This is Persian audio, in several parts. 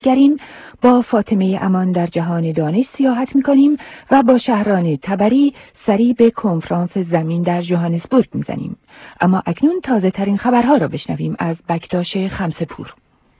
گرین با فاطمه امان در جهان دانش سیاحت می‌کنیم و با شهران تبری سری به کنفرانس زمین در جوهانسبورگ می‌زنیم. اما اکنون تازه ترین خبرها را بشنویم از بکتاش خمسه‌پور.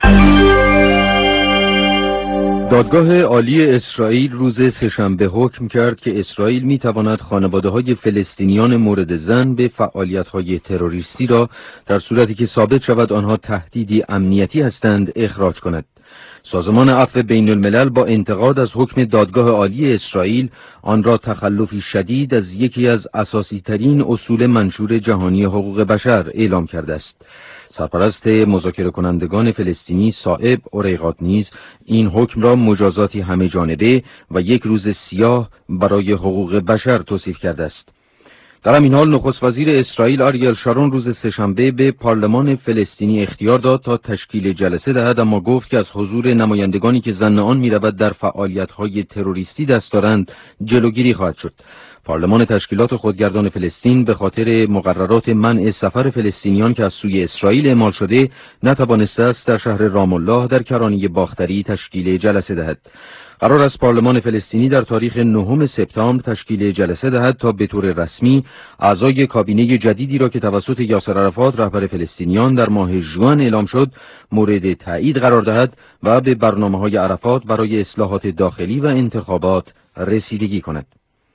دادگاه عالی اسرائیل روز سه‌شنبه حکم کرد که اسرائیل می‌تواند خانواده‌های فلسطینیان مورد ظن به فعالیت‌های تروریستی را در صورتی که ثابت شود آنها تهدیدی امنیتی هستند اخراج کند. سازمان عفو بین الملل با انتقاد از حکم دادگاه عالی اسرائیل آن را تخلفی شدید از یکی از اساسی ترین اصول منشور جهانی حقوق بشر اعلام کرده است. سرپرست مذاکره کنندگان فلسطینی صائب اوریغات نیز این حکم را مجازاتی همه جانبه و یک روز سیاه برای حقوق بشر توصیف کرده است. در همین حال نخست وزیر اسرائیل آریل شارون روز سه‌شنبه به پارلمان فلسطینی اختیار داد تا تشکیل جلسه دهد، اما گفت که از حضور نمایندگانی که ظن آن می‌رود در فعالیت‌های تروریستی دست دارند جلوگیری خواهد شد. پارلمان تشکیلات خودگردان فلسطین به خاطر مقررات منع سفر فلسطینیان که از سوی اسرائیل اعمال شده نتوانسته است در شهر رام الله در کرانه باختری تشکیل جلسه دهد. قرار است پارلمان فلسطینی در تاریخ 9 سپتامبر تشکیل جلسه دهد تا به طور رسمی اعضای کابینه جدیدی را که توسط یاسر عرفات رهبر فلسطینیان در ماه ژوئن اعلام شد مورد تایید قرار دهد و به برنامه‌های عرفات برای اصلاحات داخلی و انتخابات رسیدگی کند.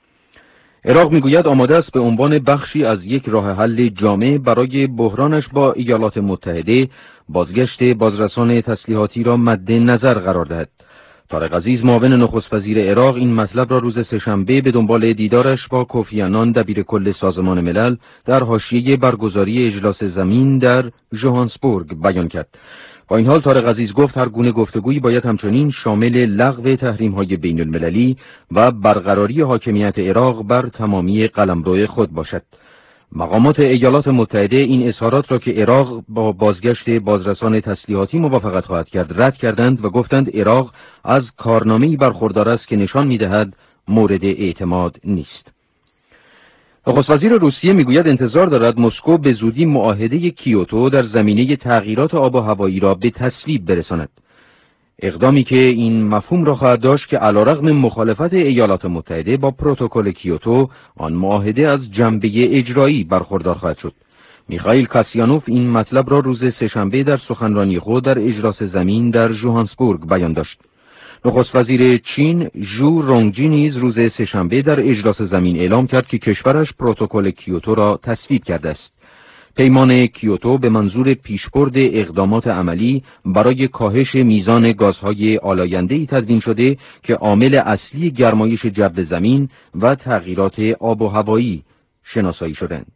عراق میگوید آماده است به عنوان بخشی از یک راه حل جامع برای بحرانش با ایالات متحده بازگشت بازرسان تسلیحاتی را مد نظر قرار دهد. طارق عزیز معاون نخست وزیر عراق این مطلب را روز سه‌شنبه به دنبال دیدارش با کوفی عنان دبیر کل سازمان ملل در حاشیه برگزاری اجلاس زمین در جوهانسبورگ بیان کرد. با این حال طارق عزیز گفت هر گونه گفتگویی باید همچنین شامل لغو تحریم‌های بین المللی و برقراری حاکمیت عراق بر تمامی قلمرو خود باشد. مقامات ایالات متحده این اظهارات را که عراق با بازگشت بازرسان تسلیحاتی موافقت خواهد کرد رد کردند و گفتند عراق از کارنامه‌ای برخوردار است که نشان می‌دهد مورد اعتماد نیست. نخست وزیر روسیه میگوید انتظار دارد مسکو به زودی معاهده کیوتو در زمینه تغییرات آب و هوایی را به تصویب برساند. اقدامی که این مفهوم را خواهد داشت که علیرغم مخالفت ایالات متحده با پروتکل کیوتو آن معاهده از جنبه اجرایی برخوردار خواهد شد. میخائیل کاسیانوف این مطلب را روز سه‌شنبه در سخنرانی خود در اجلاس زمین در جوهانسبورگ بیان داشت. نخست وزیر چین ژو رونگجی نیز روز سه‌شنبه در اجلاس زمین اعلام کرد که کشورش پروتکل کیوتو را تصویب کرده است. پیمان کیوتو به منظور پیشبرد اقدامات عملی برای کاهش میزان گازهای آلاینده‌ای تدوین شده که عامل اصلی گرمایش جو زمین و تغییرات آب و هوایی شناسایی شدند.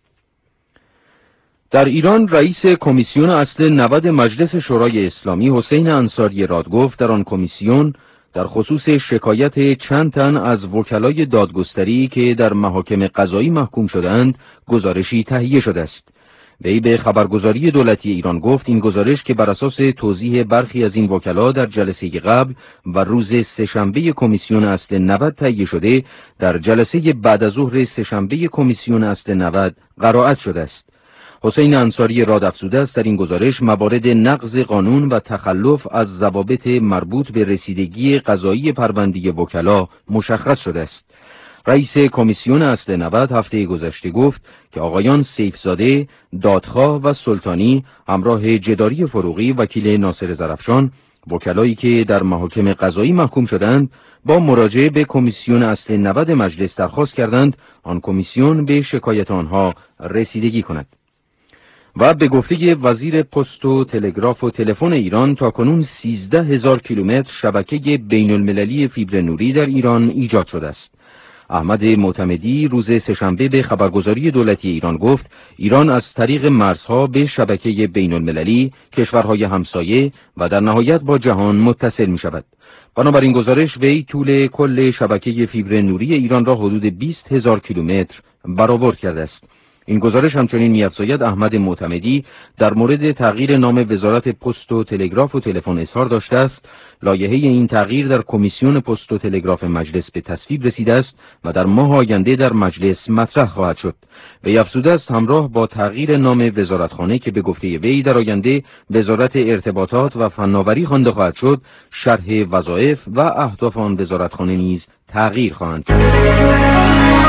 در ایران رئیس کمیسیون اصل 90 مجلس شورای اسلامی حسین انصاری راد گفت در آن کمیسیون در خصوص شکایت چند تن از وکلای دادگستری که در محاکم قضایی محکوم شدند گزارشی تهیه شده است. وی به خبرگزاری دولتی ایران گفت این گزارش که بر اساس توضیح برخی از این وکلا در جلسه قبل و روز سه‌شنبه کمیسیون اصل 90 تهیه شده در جلسه بعد از ظهر سه‌شنبه کمیسیون اصل 90 قرائت شده است. حسین انصاری راد افزوده است در این گزارش موارد نقض قانون و تخلف از ضوابط مربوط به رسیدگی قضایی پرونده وکلا مشخص شده است. رئیس کمیسیون اصل 90 هفته گذشته گفت که آقایان سیفزاده، دادخواه و سلطانی همراه جداری فروغی وکیل ناصر زرافشان وکلایی که در محاکم قضایی محکوم شدند با مراجعه به کمیسیون اصل 90 مجلس درخواست کردند آن کمیسیون به شکایت آنها رسیدگی کند. و به گفته وزیر پست و تلگراف و تلفن ایران تاکنون 13,000 کیلومتر شبکه بین المللی فیبر نوری در ایران ایجاد شده است. احمد معتمدی روز سه‌شنبه به خبرگزاری دولتی ایران گفت ایران از طریق مرزها به شبکه بین المللی، کشورهای همسایه و در نهایت با جهان متصل می شود. بنابراین گزارش وی طول کل شبکه فیبر نوری ایران را حدود 20,000 کیلومتر برآورد کرده است. این گزارش همچنین می‌افزاید احمد معتمدی در مورد تغییر نام وزارت پست و تلگراف و تلفن اظهار داشته است لایحه این تغییر در کمیسیون پست و تلگراف مجلس به تصویب رسیده است و در ماه آینده در مجلس مطرح خواهد شد. وی افزوده است همراه با تغییر نام وزارتخانه که به گفته وی در آینده وزارت ارتباطات و فناوری خوانده خواهد شد، شرح وظایف و اهداف آن وزارتخانه نیز تغییر خواهند کرد.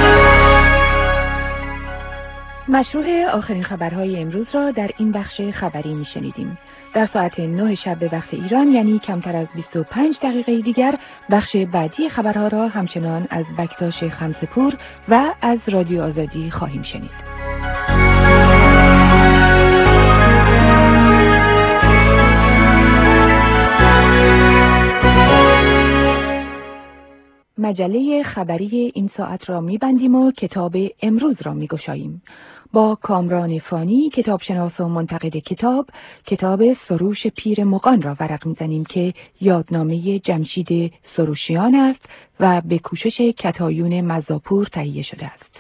مشروع آخرین خبرهای امروز را در این بخش خبری میشنیدیم. در ساعت 9 شب به وقت ایران، یعنی کمتر از 25 دقیقه دیگر، بخش بعدی خبرها را همچنان از بکتاش خمسپور و از رادیو آزادی خواهیم شنید. مجله خبری این ساعت را می‌بندیم و کتاب امروز را می‌گشاییم. با کامران فانی، کتابشناس و منتقد کتاب سروش پیر مغان را ورق می‌زنیم که یادنامه جمشید سروشیان است و به کوشش کتایون مزاپور تهیه شده است.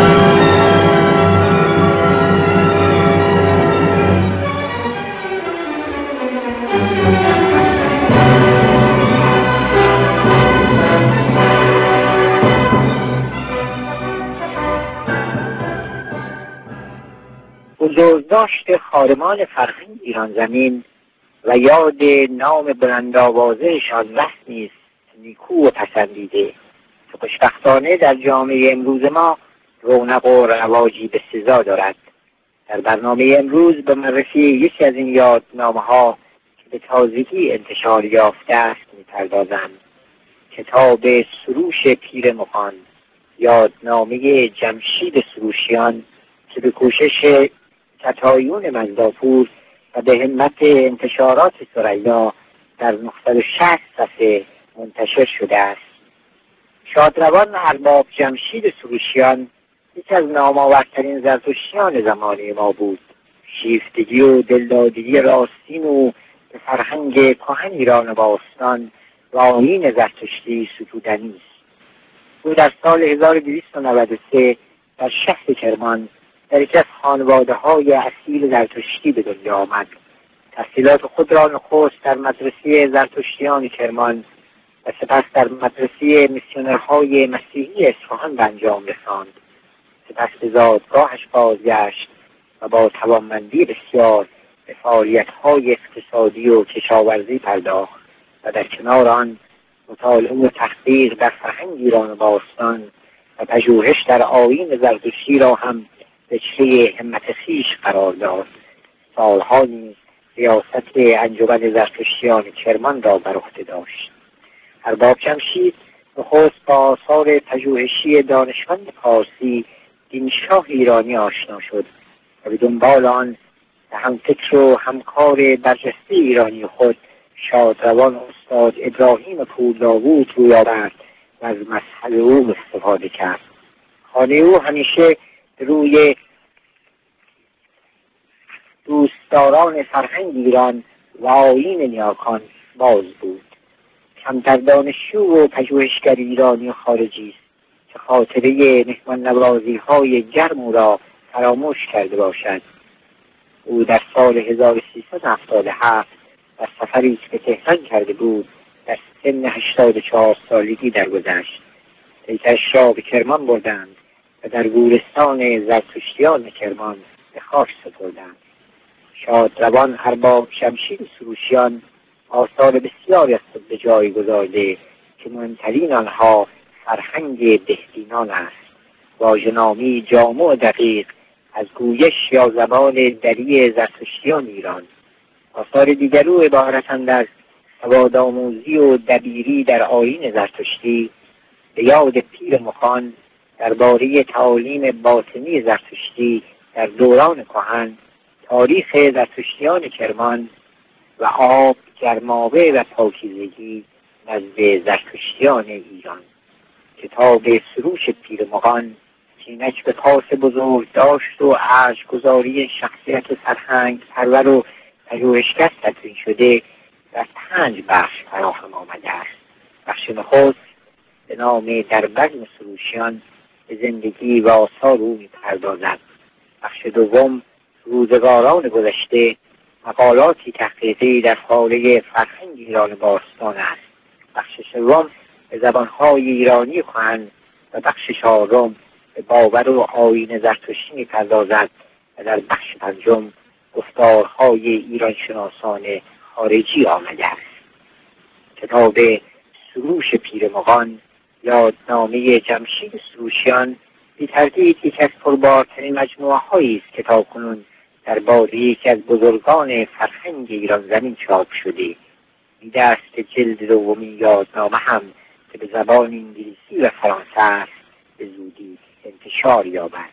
بزرگداشت خارمان فرهنگ ایران زمین و یاد نام بلندآوازه‌شان رسمی است نیکو و پسندیده که خوشبختانه در جامعه امروز ما رونق و رواجی بسزا دارد. در برنامه امروز به معرفی یکی از این یادنامه‌ها که به تازگی انتشار یافته است می‌پردازم. کتاب سروش پیر مغان، یادنامه جمشید سروشیان که به کوشش کتایون مزداپور و به همت انتشارات ثریا در 960 صفحه منتشر شده است. شادروان ارباب جمشید سروشیان یکی از نامآورترین زرتشتیان زمانه ما بود. شیفتگی و دلدادگی راستین و به فرهنگ کهن ایران باستان و آیین زرتشتی ستودنی است. او در سال 1293 در شهر کرمان در یکی از خانواده‌های اصیل زرتشتی به دنیا آمد. تحصیلات خود را نخست در مدرسه زرتشتیان کرمان و سپس در مدرسه میسیونرهای مسیحی اصفهان به انجام رساند. سپس به زادگاهش بازگشت و با توانمندی بسیار به فعالیت‌های اقتصادی و کشاورزی پرداخت و در کنار آن مطالعه و تحقیق در فرهنگ ایران باستان و پژوهش در آیین زرتشتی را هم به چه همت خویش قرار داد. سالها نیز ریاست انجمن زرتشتیان کرمان را بر عهده داشت. ارباب جمشید نخست با آثار پژوهشی دانشمند پارسی دینشاه ایرانی آشنا شد و به دنبال آن به همفکر و همکار برجسته ایرانی خود شادروان استاد ابراهیم پورداوود روی آورد و از مذهب او استفاده کرد. خانه او همیشه روی دوستداران فرهنگ ایران و آیین نیاکان باز بود. کمتر دانشجو و پژوهشگر ایرانی و خارجی است که خاطره مهمان نوازی‌های گرم او را فراموش کرده باشد. او در سال 1377 در سفری که به تهران کرده بود در سن 84 سالگی درگذشت. پیکرش را به کرمان بردند و در گورستان زرتشتیان کرمان به خاک سپردند. شادروان ارباب جمشید سروشیان آثار بسیاری از خود به جای گذارده که مهمترین آنها فرهنگ دهدینان است. واژه‌نامی جامع و دقیق از گویش یا زبان دری زرتشتیان ایران. آثار دیگر او عبارتند از سوادآموزی و دبیری در آیین زرتشتی، به یاد پیر مغان درباره تعالیم باطنی زرتشتی در دوران کهن، تاریخ زرتشتیان کرمان و آب، گرمابه و پاکیزگی نزد زرتشتیان ایران. کتاب سروش پیر مغان که اینک به پاس بزرگ داشت و ارجگذاری شخصیت فرهنگ پرور و پژوهشگر تدوین شده در 5 بخش فراهم آمده است. بخش نخست به نام در بزم سروشیان به زندگی و آثار او می‌پردازد. بخش دوم روزگاران گذشته، مقالاتی تحقیقی در حوزه فرهنگ ایران باستان است. بخش سوم به زبانهای ایرانی کهن و بخش چهارم به باور و آیین زرتشتی می‌پردازد و در بخش پنجم گفتارهای ایرانشناسان خارجی آمده است. کتاب سروش پیرمغان، یادنامه جمشید سروشیان، بی تردید یکی از پربارترین مجموعه‌هایی است که تاکنون در بازی یکی از بزرگان فرهنگ ایران زمین چاپ شده. دیده است که جلد دومی یادنامه هم که به زبان انگلیسی و فرانسه است به زودی انتشار یابد.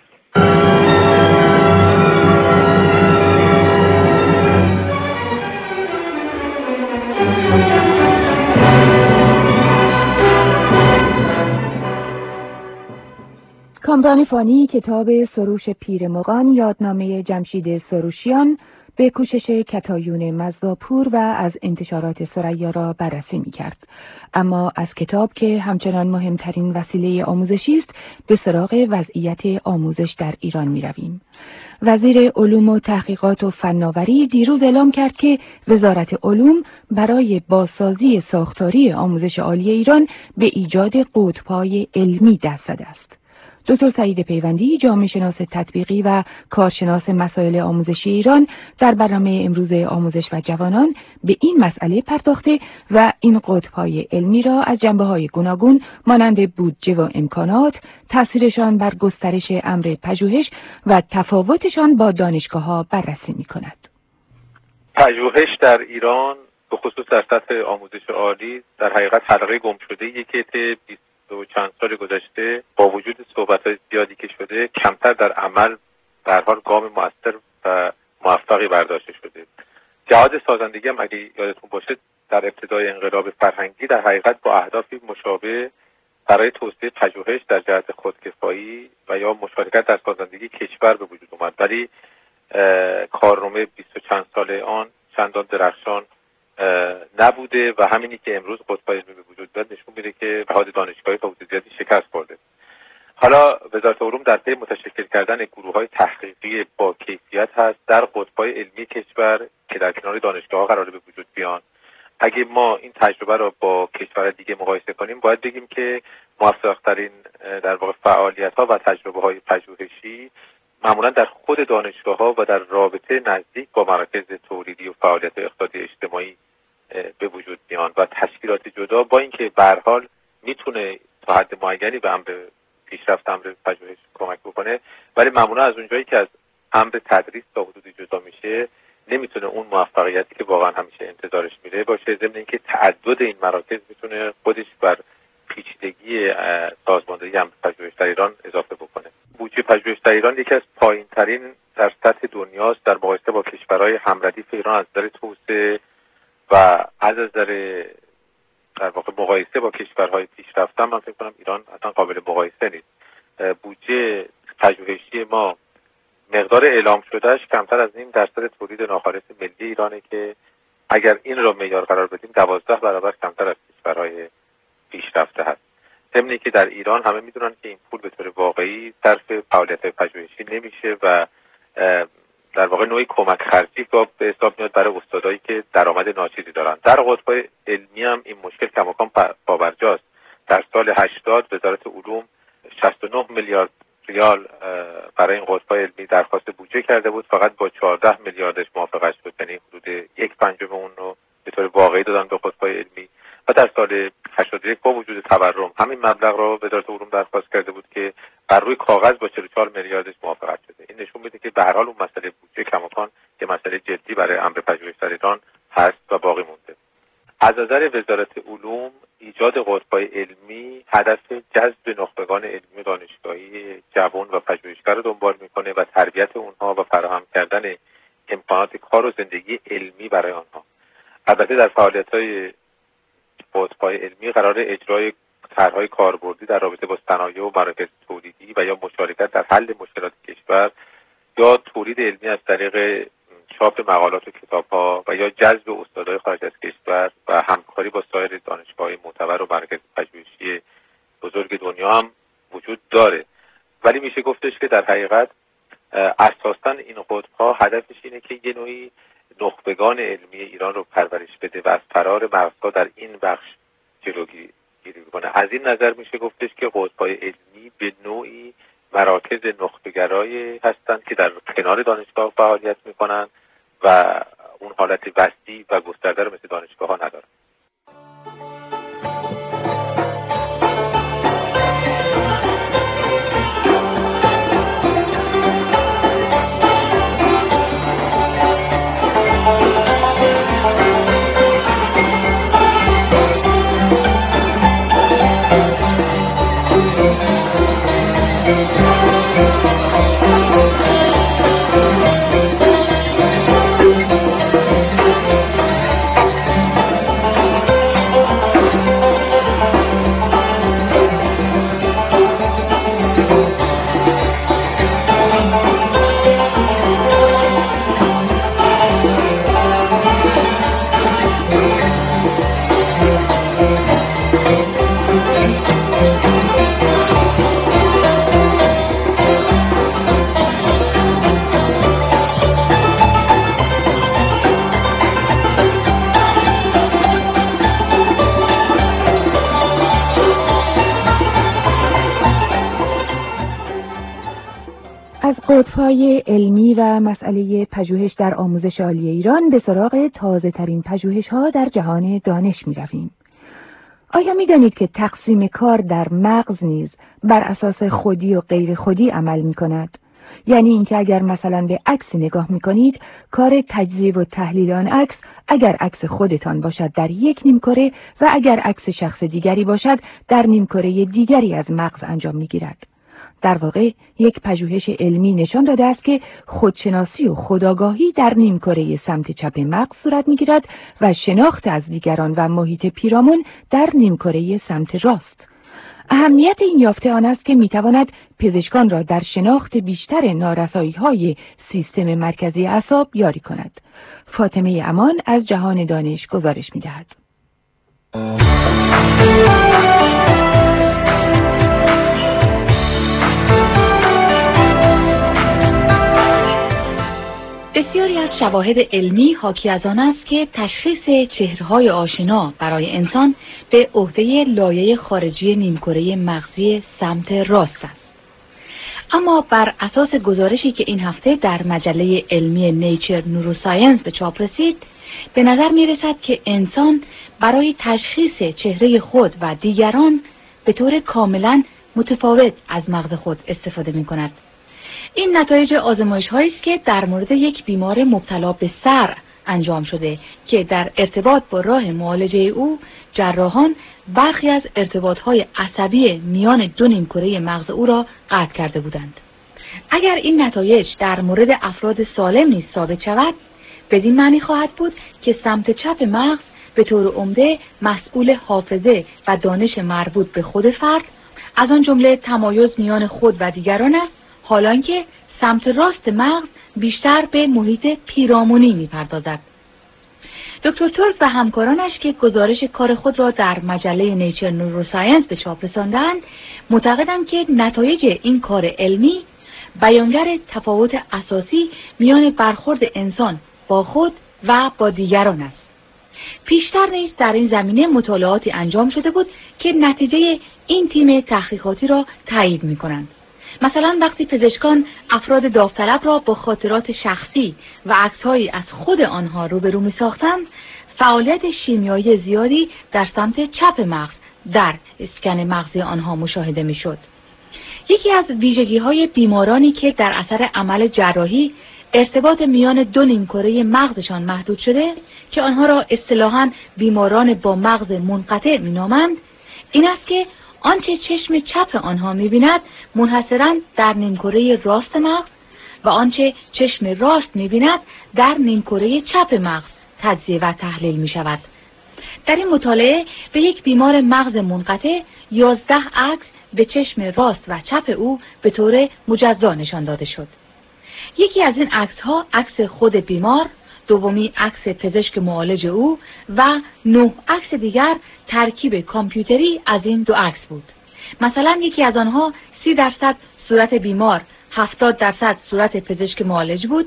کامران فانی کتاب سروش پیرمغان، یادنامه جمشید سروشیان، به کوشش کتایون مزداپور و از انتشارات ثریا را بررسی می‌کرد. اما از کتاب که همچنان مهمترین وسیله آموزشی است، به سراغ وضعیت آموزش در ایران می‌رویم. وزیر علوم و تحقیقات و فناوری دیروز اعلام کرد که وزارت علوم برای بازسازی ساختاری آموزش عالی ایران به ایجاد قطب‌های علمی دست زده است. دکتر سعید پیوندی، جامعه شناس تطبیقی و کارشناس مسائل آموزشی ایران، در برنامه امروز آموزش و جوانان به این مسئله پرداخته و این قطب‌های علمی را از جنبه‌های گوناگون مانند بودجه و امکانات، تأثیرشان بر گسترش امر پژوهش و تفاوتشان با دانشگاه‌ها بررسی می‌کند. پژوهش در ایران به خصوص در سطح آموزش عالی در حقیقت حلقه گم شده‌ایه که و چند سال گذشته با وجود صحبت‌های زیادی که شده کمتر در عمل به هر حال گام مؤثر و موفقی برداشته شده. جهاد سازندگی هم اگه یادتون باشه در ابتدای انقلاب فرهنگی در حقیقت با اهدافی مشابه برای توسعه پژوهش در جهت خودکفایی و یا مشارکت در سازندگی کشور به وجود اومد، ولی کارنامه 20 و چند ساله آن چندان درخشان نبوده و همینی که امروز قطب‌های علمی به وجود میاد نشون میده که لحاظ دانشگاهی تا حدود زیادی شکست خورده. حالا وزارت علوم در پی متشکل کردن گروه‌های تحقیقی با کیفیت هست در قطب‌های علمی کشور که در کنار دانشگاه‌ها قراره به وجود بیان. اگه ما این تجربه رو با کشور دیگه مقایسه کنیم باید بگیم که موفق‌ترین در واقع فعالیت‌ها و تجربه‌های پژوهشی معمولا در خود دانشگاه‌ها و در رابطه نزدیک با مراکز تولیدی و فعالیت اقتصادی اجتماعی به وجود میان و تشکیلات جدا با اینکه به هر حال میتونه تا حد معینی به امر پیشرفت امر پژوهش کمک بکنه، ولی معمولا از اونجایی که از امر تدریس تا حدودی جدا میشه نمیتونه اون موفقیتی که واقعا همیشه انتظارش میره باشه، ضمن اینکه تعدد این مراکز میتونه خودش بر پیچیدگی سازماندهی امر پژوهش در ایران اضافه بکنه. بودجه پژوهش در ایران یکی از پایین‌ترین در سطح دنیاست در مقایسه با کشورهای همردیف ایران از نظر توسعه و از نظر در واقع مقایسه با کشورهای پیشرفته. من فکر کنم ایران اصلا قابل مقایسه نیست. بودجه پژوهشی ما مقدار اعلام شدهش کمتر از 0.5% تولید ناخالص ملی ایرانه که اگر این رو معیار قرار بدیم 12 برابر کمتر از کشورهای پیشرفته هست. ضمن که در ایران همه میدونن که این پول به طور واقعی صرف فعالیت‌های پژوهشی نمیشه و در واقع نوعی کمک خرجی به حساب میاد برای استادایی که درآمد ناچیزی دارن. در قطب‌های علمی هم این مشکل کماکان پابرجاست. در سال 80 وزارت علوم 69 میلیارد ریال برای این قطب‌های علمی درخواست بودجه کرده بود، فقط با 14 میلیاردش موافقت شد، یعنی حدود 1/5 اون رو به طور واقعی دادن به قطب‌های علمی. و در سال 81 با وجود تورم همین مبلغ رو وزارت علوم درخواست کرده بود که بر روی کاغذ با 44 میلیاردش موافقت شده. این نشون میده که به هر حال اون مسئله بودجه کماکان که مسئله جدی برای امر پژوهش در ایران هست و باقی مونده. از نظر وزارت علوم ایجاد قطب‌های علمی هدف جذب نخبگان علمی و دانشگاهی جوان و پژوهشگر رو دنبال میکنه و تربیت اونها و فراهم کردن امکانات کار و زندگی علمی برای آنها. البته در فعالیت‌های قطب‌های علمی قرار اجرای طرح‌های کاربردی در رابطه با صنایع و مراکز تولیدی و یا مشارکت در حل مشکلات کشور یا تولید علمی از طریق چاپ مقالات و کتاب‌ها و یا جذب استادای خارج از کشور و همکاری با سایر دانشگاه‌های معتبر و مراکز پژوهشی بزرگ دنیا هم وجود داره. ولی میشه گفتش که در حقیقت اساساً این قطب‌ها هدفش اینه که یه نوعی نخبگان علمی ایران رو پرورش بده و از فرار مغزها در این بخش جلوگیری کنه. از این نظر میشه گفتش که قطب‌های علمی به نوعی مراکز نخبه‌گرایی هستند که در کنار دانشگاه فعالیت میکنن و اون حالت وسیع و گسترده رو مثل دانشگاه‌ها ندارن. از قطب‌های علمی و مسئله پژوهش در آموزش عالی ایران به سراغ تازه‌ترین پژوهش‌ها در جهان دانش می‌رویم. آیا می‌دانید که تقسیم کار در مغز نیز بر اساس خودی و غیر خودی عمل می‌کند؟ یعنی اینکه اگر مثلا به عکسی نگاه می‌کنید، کار تجزیه و تحلیل آن عکس اگر عکس خودتان باشد در یک نیمکره و اگر عکس شخص دیگری باشد در نیمکره دیگری از مغز انجام می‌گیرد. در واقع یک پژوهش علمی نشان داده است که خودشناسی و خودآگاهی در نیمکره سمت چپ مغز صورت می‌گیرد و شناخت از دیگران و محیط پیرامون در نیمکره سمت راست. اهمیت این یافته آن است که می‌تواند پزشکان را در شناخت بیشتر نارسایی‌های سیستم مرکزی اعصاب یاری کند. فاطمه امان از جهان دانش گزارش می‌دهد. بسیاری از شواهد علمی حاکی از آن است که تشخیص چهره‌های آشنا برای انسان به عهده لایه خارجی نیمکره مغزی سمت راست است. اما بر اساس گزارشی که این هفته در مجله علمی نیچر نوروساینس به چاپ رسید، به نظر می رسد که انسان برای تشخیص چهره خود و دیگران به طور کاملا متفاوت از مغز خود استفاده می کند. این نتایج آزمایش هایی است که در مورد یک بیمار مبتلا به سر انجام شده که در ارتباط با راه معالجه او جراحان برخی از ارتباطهای عصبی میان دو نیمکره مغز او را قطع کرده بودند. اگر این نتایج در مورد افراد سالم نیز ثابت شود، بدین معنی خواهد بود که سمت چپ مغز به طور عمده مسئول حافظه و دانش مربوط به خود فرد، از آن جمله تمایز میان خود و دیگران است، حالانکه سمت راست مغز بیشتر به محیط پیرامونی می‌پردازد. دکتر ترک و همکارانش که گزارش کار خود را در مجله نیچر نوروساینس به چاپ رساندند، معتقدند که نتایج این کار علمی بیانگر تفاوت اساسی میان برخورد انسان با خود و با دیگران است. پیشتر نیز در این زمینه مطالعاتی انجام شده بود که نتیجه این تیم تحقیقاتی را تایید می‌کنند. مثلا وقتی پزشکان افراد داوطلب را با خاطرات شخصی و عکس‌هایی از خود آنها روبرو می‌ساختند، فعالیت شیمیایی زیادی در سمت چپ مغز در اسکن مغزی آنها مشاهده می‌شد. یکی از ویژگی‌های بیمارانی که در اثر عمل جراحی ارتباط میان دو نیمکره مغزشان محدود شده، که آنها را اصطلاحاً بیماران با مغز منقطع می‌نامند، این است که آنچه چشم چپ آنها می‌بیند منحصراً در نیمکره راست مغز و آنچه چشم راست می‌بیند در نیمکره چپ مغز تجزیه و تحلیل می‌شود. در این مطالعه به یک بیمار مغز منقطع 11 عکس به چشم راست و چپ او به طور مجزا نشان داده شد. یکی از این عکس‌ها عکس خود بیمار، دومی عکس پزشک معالج او و 9 عکس دیگر ترکیب کامپیوتری از این دو عکس بود. مثلا یکی از آنها 30% صورت بیمار، 70% صورت پزشک معالج بود.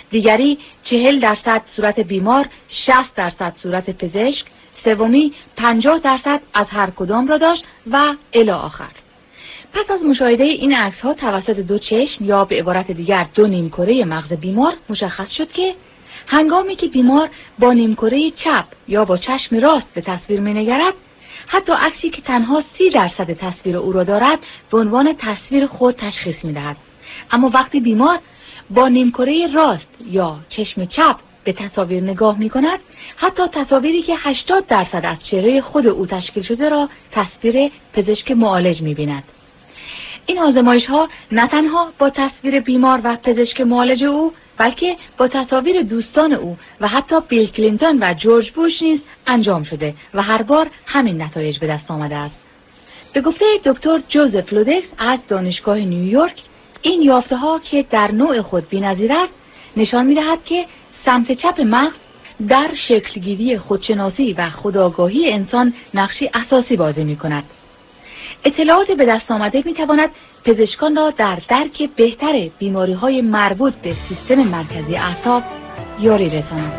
دیگری 40% صورت بیمار، 60% صورت پزشک، سومی 50% از هر کدام را داشت و الی آخر. پس از مشاهده این عکس‌ها توسط دو چشم یا به عبارت دیگر دو نیمکره مغز بیمار مشخص شد که هنگامی که بیمار با نیمکره چپ یا با چشم راست به تصویر می‌نگرد، حتی عکسی که تنها 30% تصویر او را دارد به عنوان تصویر خود تشخیص می‌دهد. اما وقتی بیمار با نیمکره راست یا چشم چپ به تصاویر نگاه می‌کند، حتی تصاویری که 80% از چهره خود او تشکیل شده را تصویر پزشک معالج می‌بیند. این آزمایش‌ها نه تنها با تصویر بیمار و پزشک معالج او، بلکه با تصاویر دوستان او و حتی بیل کلینتون و جورج بوش نیز انجام شده و هر بار همین نتایج به دست آمده است. به گفته دکتر جوزف لودکس از دانشگاه نیویورک، این یافته‌ها که در نوع خود بی‌نظیر است، نشان می‌دهد که سمت چپ مغز در شکلگیری خودشناسی و خودآگاهی انسان نقشی اساسی بازی می‌کند. اطلاعات به دست آمده می‌تواند پزشکان را در درک بهتر بیماری‌های مربوط به سیستم مرکزی اعصاب یاری رساند.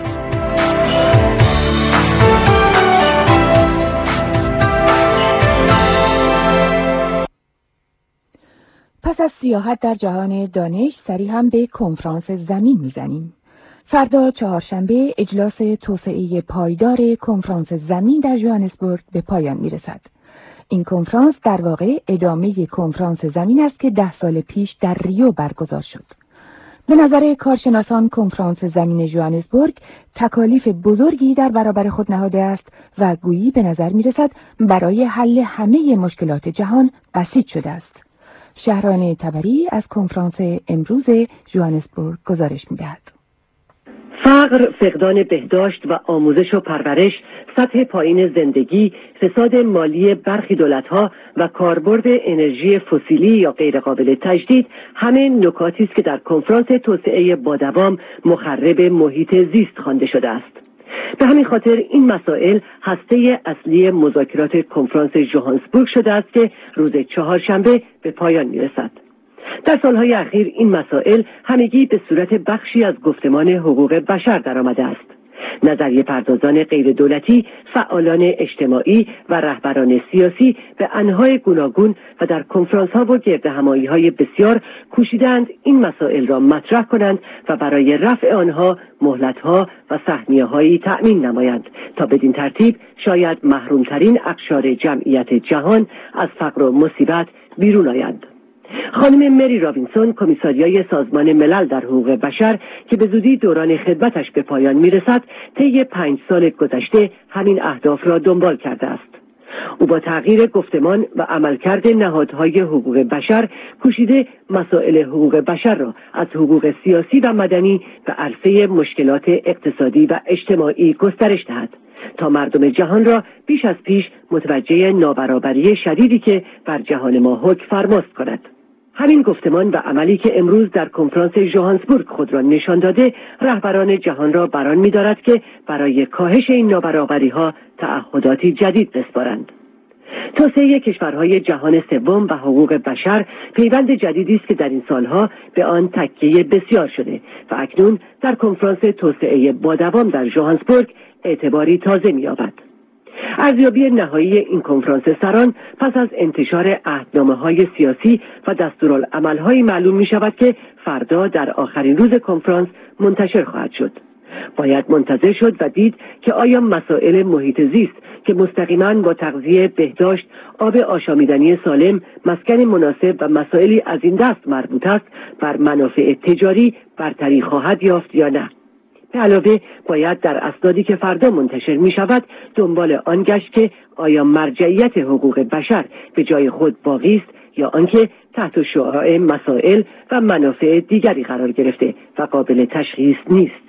پس از سیاحت در جهان دانش سری هم به کنفرانس زمین میزنیم. فردا چهارشنبه اجلاس توسعه پایدار کنفرانس زمین در جوهانسبورگ به پایان میرسد. این کنفرانس در واقع ادامه کنفرانس زمین است که 10 سال پیش در ریو برگزار شد. به نظر کارشناسان کنفرانس زمین جوهانسبورگ تکالیف بزرگی در برابر خود نهاده است و گویی به نظر میرسد برای حل همه مشکلات جهان بسیج شده است. شهران تبری از کنفرانس امروز جوهانسبورگ گزارش می‌دهد. فقر، فقدان بهداشت و آموزش و پرورش، سطح پایین زندگی، فساد مالی برخی دولت‌ها و کاربرد انرژی فسیلی یا غیرقابل تجدید همه نکاتی است که در کنفرانس توسعه با دوام مخرب محیط زیست خوانده شده است. به همین خاطر این مسائل هسته اصلی مذاکرات کنفرانس جوهانسبورگ شده است که روز چهارشنبه به پایان می‌رسد. در سالهای اخیر این مسائل همگی به صورت بخشی از گفتمان حقوق بشر درآمده است. نظریه پردازان غیر دولتی، فعالان اجتماعی و رهبران سیاسی به انواع گوناگون و در کنفرانس‌ها و گردهمایی‌های بسیار کوشیدند این مسائل را مطرح کنند و برای رفع آنها مهلت‌ها و سهمیه‌هایی تأمین نمایند تا بدین ترتیب شاید محرومترین اقشار جمعیت جهان از فقر و مصیبت بیرون آیند. خانم مری رابینسون، کمیساریای سازمان ملل در حقوق بشر که به زودی دوران خدمتش به پایان میرسد، طی 5 سال گذشته همین اهداف را دنبال کرده است. او با تغییر گفتمان و عملکرد نهادهای حقوق بشر کوشیده مسائل حقوق بشر را از حقوق سیاسی و مدنی به عرصه مشکلات اقتصادی و اجتماعی گسترش دهد تا مردم جهان را بیش از پیش متوجه نابرابری شدیدی که بر جهان ما حکم فرماست کند. همین گفتمان و عملی که امروز در کنفرانس جوهانسبورگ خود را نشان داده، رهبران جهان را بران می‌دارد که برای کاهش این نابرابری‌ها تعهداتی جدید بسپارند. توسعه کشورهای جهان سوم و حقوق بشر پیوند جدیدی است که در این سالها به آن تکیه بسیار شده و اکنون در کنفرانس توسعه با دوام در جوهانسبورگ اعتباری تازه می‌یابد. ارزیابی نهایی این کنفرانس سران پس از انتشار عهدنامه‌های سیاسی و دستورالعمل‌های معلوم می‌شود که فردا در آخرین روز کنفرانس منتشر خواهد شد. باید منتظر شد و دید که آیا مسائل محیط زیست که مستقیما با تغذیه، بهداشت، آب آشامیدنی سالم، مسکن مناسب و مسائلی از این دست مربوط است بر منافع تجاری برتری خواهد یافت یا نه. به علاوه باید در اسنادی که فردا منتشر می شود دنبال آن گشت که آیا مرجعیت حقوق بشر به جای خود باقی است یا آنکه تحت شعاع مسائل و منافع دیگری قرار گرفته و قابل تشخیص نیست.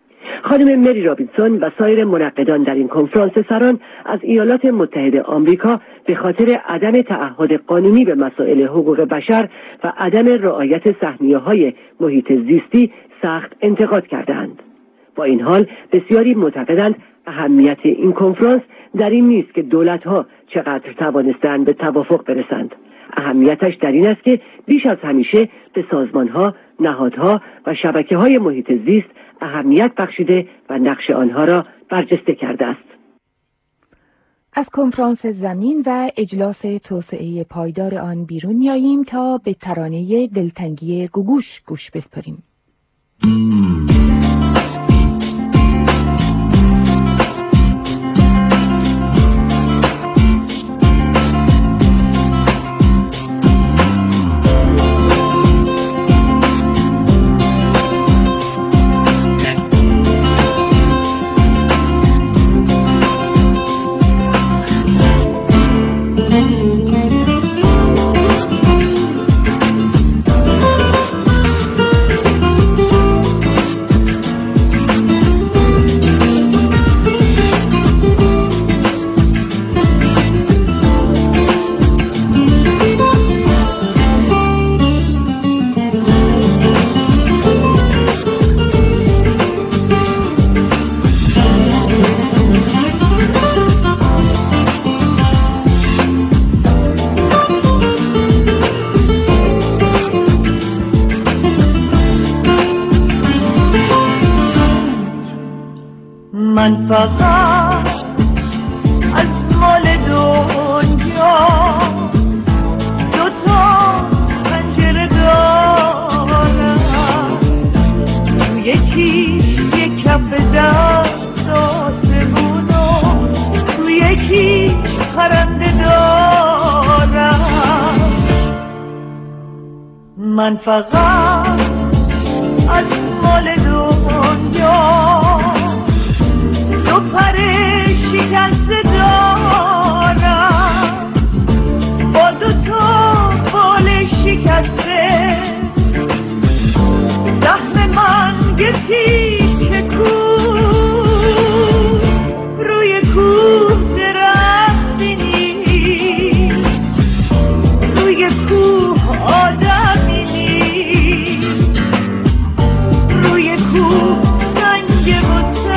خانم مری رابینسون و سایر منعقدان در این کنفرانس سران از ایالات متحده آمریکا به خاطر عدم تعهد قانونی به مسائل حقوق بشر و عدم رعایت سهمیه‌های محیط زیستی سخت انتقاد کردند. با این حال بسیاری معتقدند اهمیت این کنفرانس در این نیست که دولت‌ها چقدر توانستند به توافق برسند. اهمیتش در این است که بیش از همیشه به سازمانها، نهادها و شبکه‌های محیط زیست اهمیت بخشیده و نقش آنها را برجسته کرده است. از کنفرانس زمین و اجلاس توسعه پایدار آن بیرون میاییم تا به ترانه دلتنگی گوگوش گوش بسپاریم. من فقط از مال دنیا دوتا پنجره دارم، یکیش یک کف دست آسمون و یکیش پرنده دارم. من فقط از مال دنیا دو پر شکسته دارم، با دو تا بال شکسته زخم من گسیچ کوه، روی کوه درختی نیست، روی کوه آدمی نیست، روی کوه سنگ و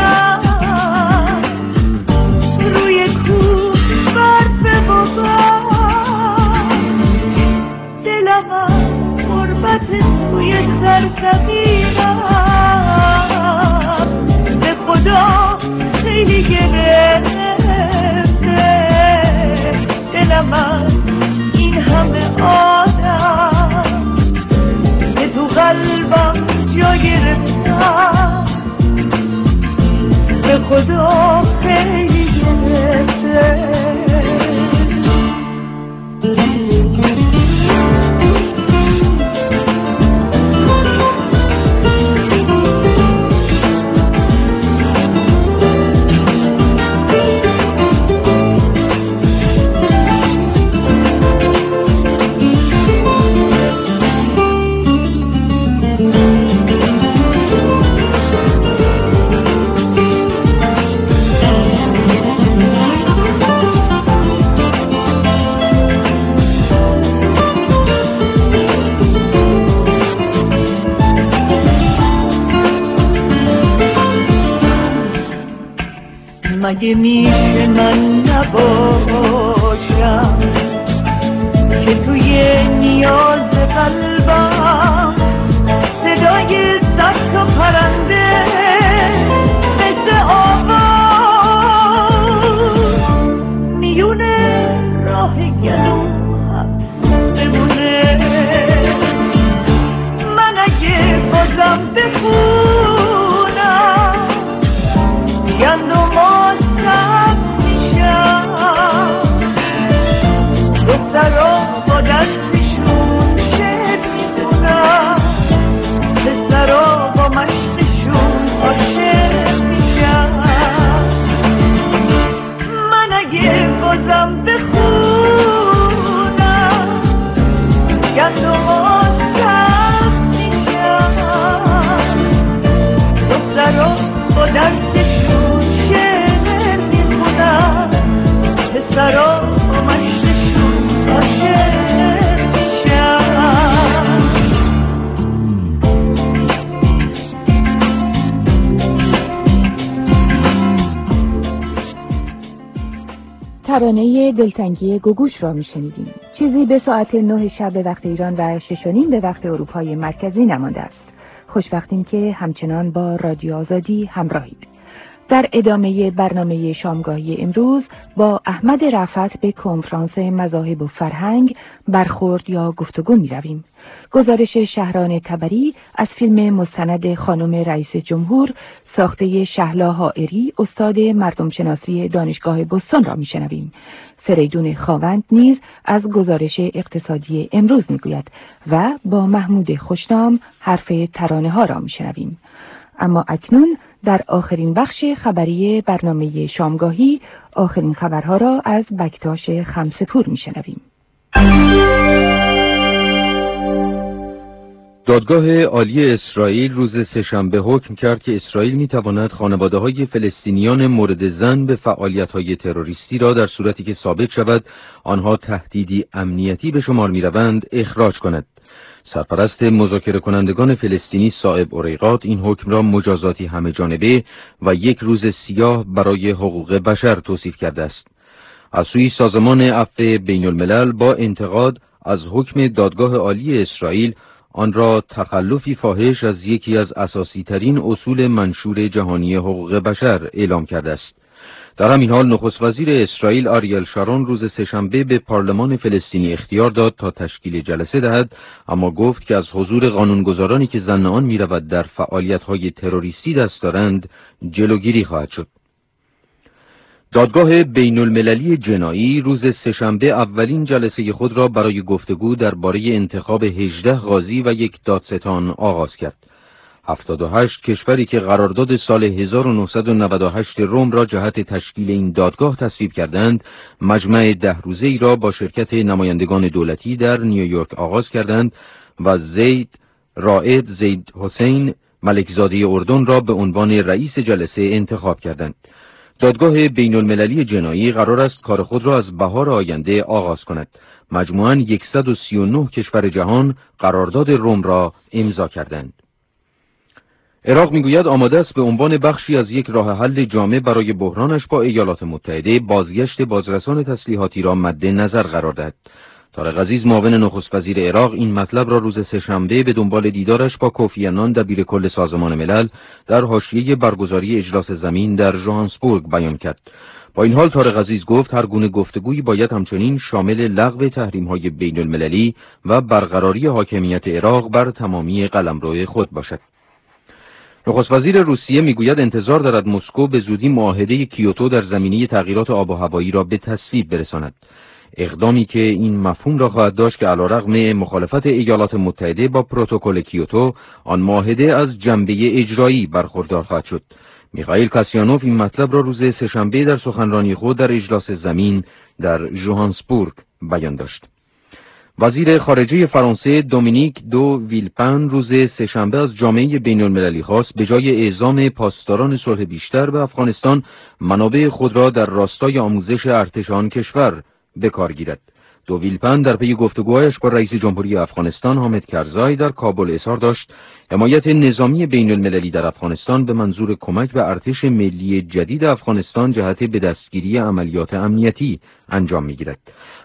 توی سرزمینم به خدا خیلی گرفته دلم از این همه آدم که تو قلبم جا گرفتم، به خدا خیلی گرفته. مگه میشه من نباشم که توی نیاز قلبم صدای صد تا پرنده مثل آواز میونه راه گلوم بمونه. من اگه بازم بخونم گندم دخترها با دستشون شعر میدونن، پسرها با مشتشون عاشق میشن. من اگه بازم بخونم گندم‌ها سبز میشن، دخترها با دستشون شعر میدونن، پسرها با مشتشون ترانه دلتنگی گوگوش را میشنیدیم. چیزی به ساعت 9 شب به وقت ایران و 6:30 به وقت اروپای مرکزی نمانده است. خوشوقتیم که همچنان با رادیو آزادی همراهید. در ادامه برنامه شامگاهی امروز با احمد رفعت به کنفرانس مذاهب و فرهنگ برخورد یا گفتگو می رویم. گزارش شهران تبری از فیلم مستند خانم رئیس جمهور ساخته شهلا حائری استاد مردم شناسی دانشگاه بوستون را می شنویم. فریدون خاوند نیز از گزارش اقتصادی امروز می گوید و با محمود خوشنام حرف ترانه ها را می شنویم. اما اکنون در آخرین بخش خبری برنامه شامگاهی آخرین خبرها را از بکتاش خمسپور میشنویم. دادگاه عالی اسرائیل روز سه‌شنبه حکم کرد که اسرائیل میتواند خانواده‌های فلسطینیان مورد ظن به فعالیت‌های تروریستی را در صورتی که ثابت شود آنها تهدیدی امنیتی به شمار می‌روند اخراج کند. سرپرست مذاکره کنندگان فلسطینی صائب اریقات این حکم را مجازاتی همه‌جانبه و یک روز سیاه برای حقوق بشر توصیف کرده است. از سوی سازمان عفو بین الملل با انتقاد از حکم دادگاه عالی اسرائیل آن را تخلفی فاحش از یکی از اساسی ترین اصول منشور جهانی حقوق بشر اعلام کرده است. در همین حال نخست وزیر اسرائیل آریل شارون روز سه‌شنبه به پارلمان فلسطینی اختیار داد تا تشکیل جلسه دهد، اما گفت که از حضور قانونگذارانی که ظن آن می‌رود در فعالیت‌های تروریستی دست دارند جلوگیری خواهد شد. دادگاه بین المللی جنایی روز سه‌شنبه اولین جلسه خود را برای گفتگو درباره انتخاب 18 قاضی و یک دادستان آغاز کرد. 78 کشوری که قرارداد سال 1998 روم را جهت تشکیل این دادگاه تصویب کردند، مجمع 10 روزه‌ای را با شرکت نمایندگان دولتی در نیویورک آغاز کردند و رائد زید حسین ملکزاده اردن را به عنوان رئیس جلسه انتخاب کردند. دادگاه بین المللی جنایی قرار است کار خود را از بهار آینده آغاز کند. مجموعاً 139 کشور جهان قرارداد روم را امضا کردند. عراق میگوید آماده است به عنوان بخشی از یک راه حل جامع برای بحرانش با ایالات متحده بازگشت بازرسان تسلیحاتی را مد نظر قرار دهد. طارق عزیز معاون نخست وزیر عراق این مطلب را روز سه‌شنبه به دنبال دیدارش با کوفی عنان دبیر کل سازمان ملل در حاشیه برگزاری اجلاس زمین در ژوهانسبورگ بیان کرد. با این حال طارق عزیز گفت هر گونه گفتگویی باید همچنین شامل لغو تحریم‌های بین المللی و برقراری حاکمیت عراق بر تمامی قلمرو خود باشد. نخست وزیر روسیه میگوید انتظار دارد مسکو به زودی معاهده کیوتو در زمینه تغییرات آب و هوایی را به تصویب برساند. اقدامی که این مفهوم را خواهد داشت که علیرغم مخالفت ایالات متحده با پروتکل کیوتو، آن معاهده از جنبه اجرایی برخوردار خواهد شد. میخائیل کاسیانوف این مطلب را روز سه‌شنبه در سخنرانی خود در اجلاس زمین در ژوهانسبورگ بیان داشت. وزیر خارجه فرانسه دومینیک دو ویلپن روز سه‌شنبه از جامعه بین المللی خواست به جای اعزام پاسداران صلح بیشتر به افغانستان منابع خود را در راستای آموزش ارتش آن کشور به کار گیرد. دو ویلپن در پی گفتگوهایش با رئیس جمهوری افغانستان حامد کرزای در کابل اظهار داشت حمایت نظامی بین المللی در افغانستان به منظور کمک به ارتش ملی جدید افغانستان جهت به دستگیری عملیات امنیتی انجام می‌گیرد.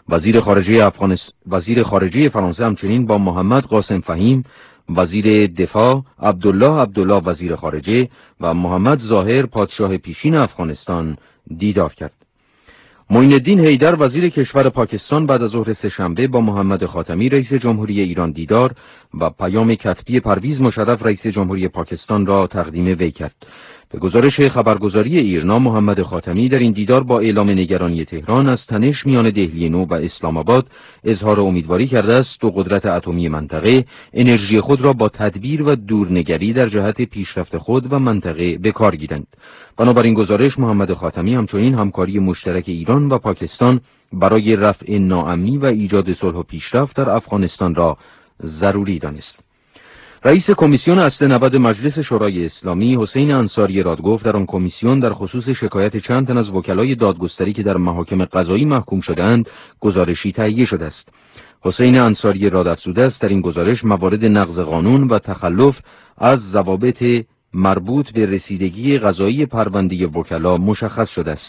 وزیر خارجه فرانسه همچنین با محمد قاسم فهیم وزیر دفاع، عبدالله وزیر خارجه و محمد ظاهر پادشاه پیشین افغانستان دیدار کرد. معین الدین حیدر وزیر کشور پاکستان بعد از ظهر سه‌شنبه با محمد خاتمی رئیس جمهوری ایران دیدار و پیام کتبی پرویز مشرف رئیس جمهوری پاکستان را تقدیم وی کرد. به گزارش خبرگزاری ایرنا محمد خاتمی در این دیدار با اعلام نگرانی تهران از تنش میان دهلی نو و اسلام آباد اظهار امیدواری کرده است دو قدرت اتمی منطقه انرژی خود را با تدبیر و دورنگری در جهت پیشرفت خود و منطقه به کار گیرند. بنابراین گزارش محمد خاتمی همچنین همکاری مشترک ایران و پاکستان برای رفع ناامنی و ایجاد صلح و پیشرفت در افغانستان را ضروری دانست. رئیس کمیسیون اصل 90 مجلس شورای اسلامی حسین انصاری راد گفت در آن کمیسیون در خصوص شکایت چند تن از وکلای دادگستری که در محاکم قضایی محکوم شدند گزارشی تهیه شده است. حسین انصاری راد افزوده است در این گزارش موارد نقض قانون و تخلف از ضوابط مربوط به رسیدگی قضایی پرونده وکلا مشخص شده است.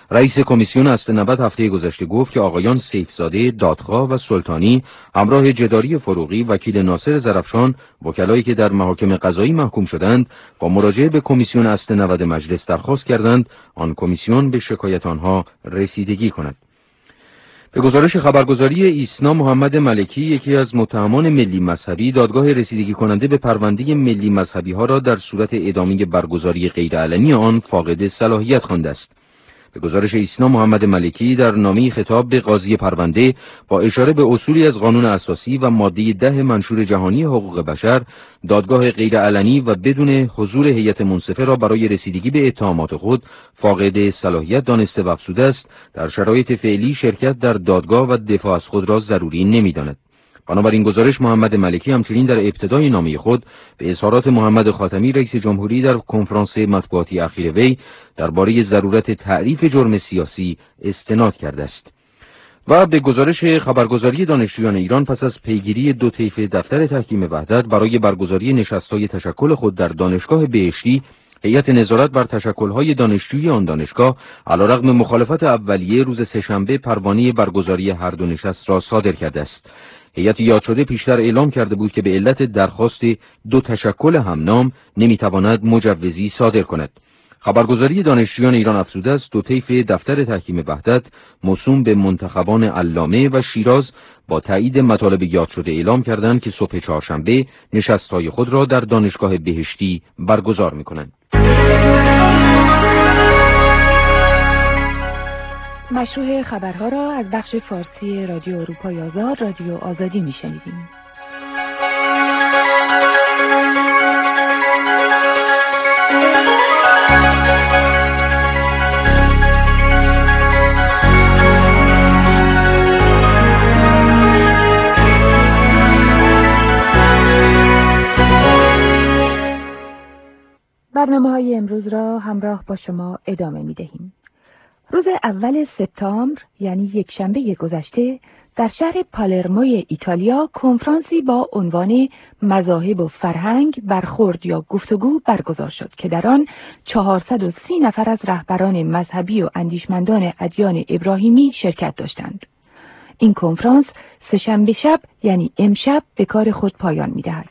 رئیس کمیسیون اصل 90 هفته گذشته گفت که آقایان سیفزاده، دادخواه و سلطانی همراه جداری فروغی، وکیل ناصر زرفشان، وکلایی که در محاکم قضایی محکوم شدند، با مراجعه به کمیسیون اصل 90 مجلس درخواست کردند آن کمیسیون به شکایت آنها رسیدگی کند. به گزارش خبرگزاری ایسنا، محمد ملکی، یکی از متهمان ملی مذهبی، دادگاه رسیدگی کننده به پرونده ملی مذهبی ها را در صورت ادامه برگزاری غیرعلنی آن فاقد صلاحیت خوانده است. به گزارش ایسنا، محمد ملکی در نامه‌ای خطاب به قاضی پرونده با اشاره به اصولی از قانون اساسی و ماده 10 منشور جهانی حقوق بشر، دادگاه غیرعلنی و بدون حضور هیئت منصفه را برای رسیدگی به اتهامات خود فاقد صلاحیت دانسته و افزوده است در شرایط فعلی شرکت در دادگاه و دفاع از خود را ضروری نمی‌داند. بنابراین گزارش محمد ملکی همچنین در ابتدای نامه خود به اظهارات محمد خاتمی رئیس جمهوری در کنفرانس مطبوعاتی اخیر وی درباره ضرورت تعریف جرم سیاسی استناد کرده است. و به گزارش خبرگزاری دانشجویان ایران، پس از پیگیری 2 طیف دفتر تحکیم وحدت برای برگزاری نشست‌های تشکل خود در دانشگاه بهشتی، هیئت نظارت بر تشکل‌های دانشجویی آن دانشگاه علیرغم مخالفت اولیه روز سه‌شنبه پروانه برگزاری هر دو نشست را صادر کرده است. هیئت یاد شده پیشتر اعلام کرده بود که به علت درخواست 2 تشکل همنام نمیتواند مجوزی صادر کند. خبرگزاری دانشجویان ایران افزوده است 2 طیف دفتر تحکیم وحدت موسوم به منتخبان علامه و شیراز با تایید مطالب یاد شده اعلام کردند که صبح چهارشنبه نشست‌های خود را در دانشگاه بهشتی برگزار می‌کنند. مشروع خبرها را از بخش فارسی رادیو اروپای آزاد، رادیو آزادی میشنیدیم. برنامه‌های امروز را همراه با شما ادامه می‌دهیم. روز اول سپتامبر، یعنی یکشنبه گذشته، در شهر پالرموی ایتالیا کنفرانسی با عنوان مذاهب و فرهنگ، برخورد یا گفتگو برگزار شد که در آن 430 نفر از رهبران مذهبی و اندیشمندان ادیان ابراهیمی شرکت داشتند. این کنفرانس سه‌شنبه شب، یعنی امشب، به کار خود پایان می‌دهد.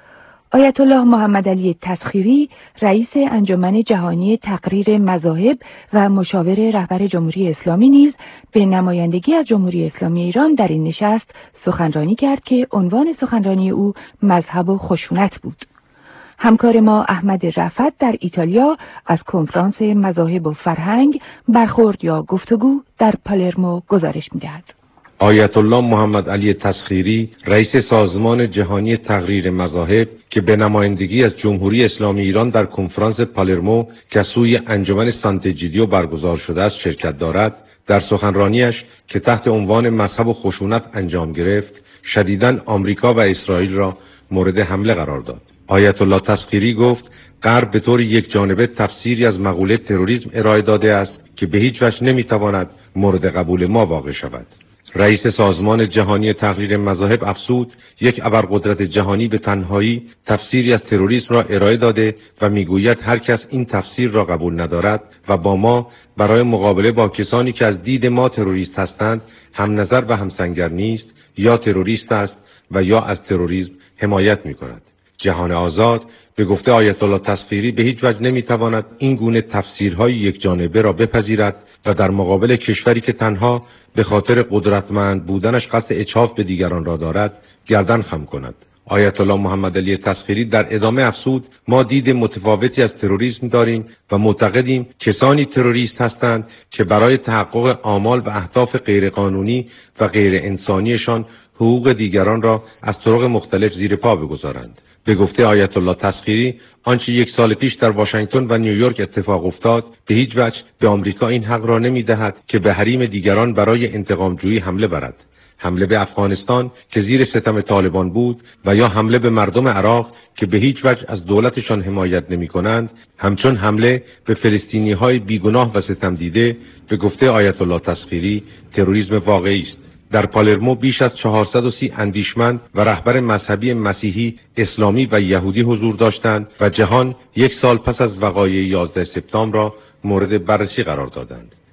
آیت الله محمد علی تسخیری، رئیس انجمن جهانی تقریر مذاهب و مشاور رهبر جمهوری اسلامی، نیز به نمایندگی از جمهوری اسلامی ایران در این نشست سخنرانی کرد که عنوان سخنرانی او مذهب و خشونت بود. همکار ما احمد رفعت در ایتالیا از کنفرانس مذاهب و فرهنگ، برخورد یا گفتگو در پالرمو گزارش می‌دهد. آیت الله محمد علی تسخیری، رئیس سازمان جهانی تقریر مذاهب که به نمایندگی از جمهوری اسلامی ایران در کنفرانس پالرمو که سوی انجمن سانت‌اجیدیو برگزار شده است شرکت دارد، در سخنرانیش که تحت عنوان مذهب و خشونت انجام گرفت، شدیداً آمریکا و اسرائیل را مورد حمله قرار داد. آیت الله تسخیری گفت غرب به طور یک جانبه تفسیری از مقوله تروریسم ارائه داده است که به هیچ وجه نمیتواند مورد قبول ما واقع شود. رئیس سازمان جهانی تقریر مذاهب افزود یک ابرقدرت جهانی به تنهایی تفسیری از تروریسم را ارائه داده و میگوید هر کس این تفسیر را قبول ندارد و با ما برای مقابله با کسانی که از دید ما تروریست هستند هم نظر و همسنگر نیست، یا تروریست است و یا از تروریسم حمایت می‌کند. جهان آزاد به گفته آیت الله تسخیری به هیچ وجه نمی‌تواند این گونه تفسیرهای یک جانبه را بپذیرد و در مقابل کشوری که تنها به خاطر قدرتمند بودنش قصد اجحاف به دیگران را دارد گردن خم کند. آیت الله محمد علی تسخیری در ادامه افزود ما دید متفاوتی از تروریسم داریم و معتقدیم کسانی تروریست هستند که برای تحقق آمال و اهداف غیرقانونی و غیر انسانیشان حقوق دیگران را از طرق مختلف زیر پا بگذارند. به گفته آیت الله تسخیری آنچه 1 سال پیش در واشنگتن و نیویورک اتفاق افتاد به هیچ وجه به آمریکا این حق را نمی‌دهد که به حریم دیگران برای انتقام جویی حمله برد. حمله به افغانستان که زیر ستم طالبان بود و یا حمله به مردم عراق که به هیچ وجه از دولتشان حمایت نمی‌کنند، همچون حمله به فلسطینی‌های بیگناه و ستم دیده، به گفته آیت الله تسخیری تروریسم واقعی است. در پالرمو بیش از 430 اندیشمند و رهبر مذهبی مسیحی، اسلامی و یهودی حضور داشتند و جهان 1 سال پس از وقایع 11 سپتامبر را مورد بررسی قرار دادند.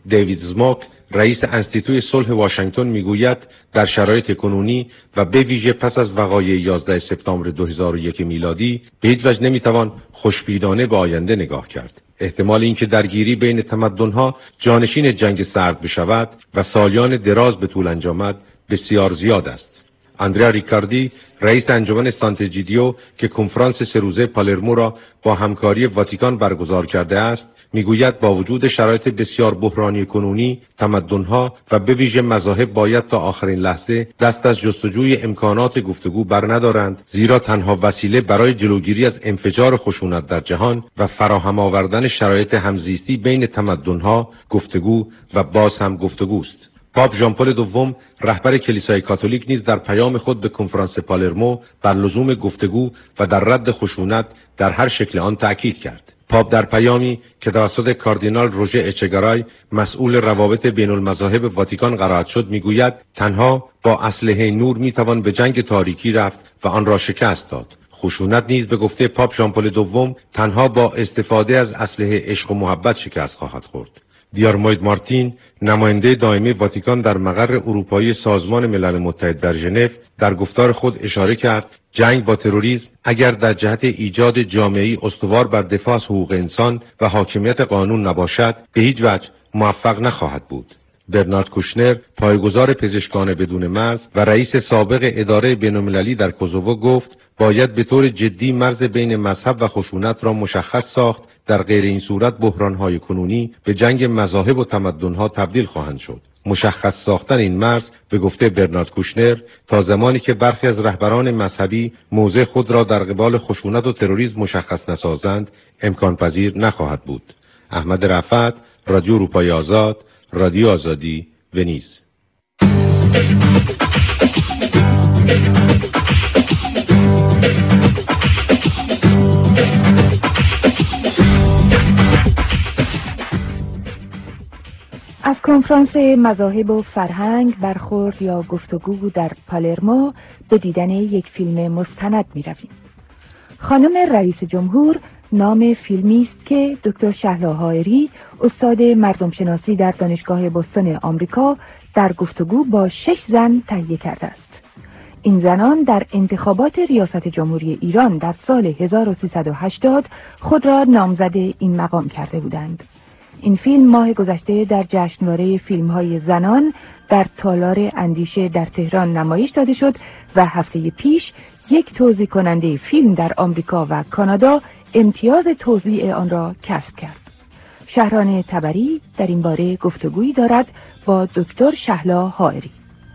دیوید زموک رئیس انستیتوی صلح واشنگتن میگوید در شرایط کنونی و به ویژه پس از وقایع 11 سپتامبر 2001 میلادی به هیچ وجه نمیتوان خوشبینانه به آینده نگاه کرد. احتمال اینکه درگیری بین تمدن‌ها جانشین جنگ سرد بشود و سالیان دراز به طول انجامد بسیار زیاد است. اندریا ریکاردی رئیس انجمن سانتجیدیو که کنفرانس 3 روزه پالرمو را با همکاری واتیکان برگزار کرده است میگوید با وجود شرایط بسیار بحرانی کنونی تمدن‌ها و به ویژه مذاهب باید تا آخرین لحظه دست از جستجوی امکانات گفتگو برندارند، زیرا تنها وسیله برای جلوگیری از انفجار خشونت در جهان و فراهم آوردن شرایط همزیستی بین تمدن‌ها گفتگو و باز هم گفتگوست. پاپ ژان پل دوم رهبر کلیسای کاتولیک نیز در پیام خود به کنفرانس پالرمو بر لزوم گفتگو و در رد خشونت در هر شکل آن تأکید کرد. پاپ در پیامی که توسط کاردینال روژه اچگارای مسئول روابط بین المذاهب واتیکان قرائت شد میگوید تنها با اسلحه نور میتوان به جنگ تاریکی رفت و آن را شکست داد. خشونت نیز به گفته پاپ ژان پل دوم تنها با استفاده از اسلحه عشق و محبت شکست خواهد خورد. دیارموید مارتین نماینده دائمی واتیکان در مقر اروپایی سازمان ملل متحد در ژنو در گفتار خود اشاره کرد جنگ با تروریسم اگر در جهت ایجاد جامعه‌ای استوار بر دفاع از حقوق انسان و حاکمیت قانون نباشد به هیچ وجه موفق نخواهد بود. برنارد کوشنر پایه‌گذار پزشکان بدون مرز و رئیس سابق اداره بین‌المللی در کوزوو گفت باید به طور جدی مرز بین مذهب و خشونت را مشخص ساخت، در غیر این صورت بحران‌های کنونی به جنگ مذاهب و تمدن‌ها تبدیل خواهند شد. مشخص ساختن این مرز به گفته برنارد کوشنر تا زمانی که برخی از رهبران مذهبی موضع خود را در قبال خشونت و تروریسم مشخص نسازند امکان پذیر نخواهد بود. احمد رفعت، رادیو اروپای آزاد، رادیو آزادی، ونیز. از کنفرانس مذاهب و فرهنگ برخورد یا گفتگو در پالرمو به دیدن یک فیلم مستند می رویم. خانم رئیس جمهور نام فیلمی است که دکتر شهلا حائری استاد مردم شناسی در دانشگاه بوستون آمریکا در گفتگو با 6 زن تهیه کرده است. این زنان در انتخابات ریاست جمهوری ایران در سال 1380 خود را نامزد این مقام کرده بودند. این فیلم ماه گذشته در جشنواره فیلم‌های زنان در تالار اندیشه در تهران نمایش داده شد و هفته پیش یک توزیع کننده فیلم در آمریکا و کانادا امتیاز توزیع آن را کسب کرد. شهران تبری در این باره گفتگویی دارد با دکتر شهلا حائری.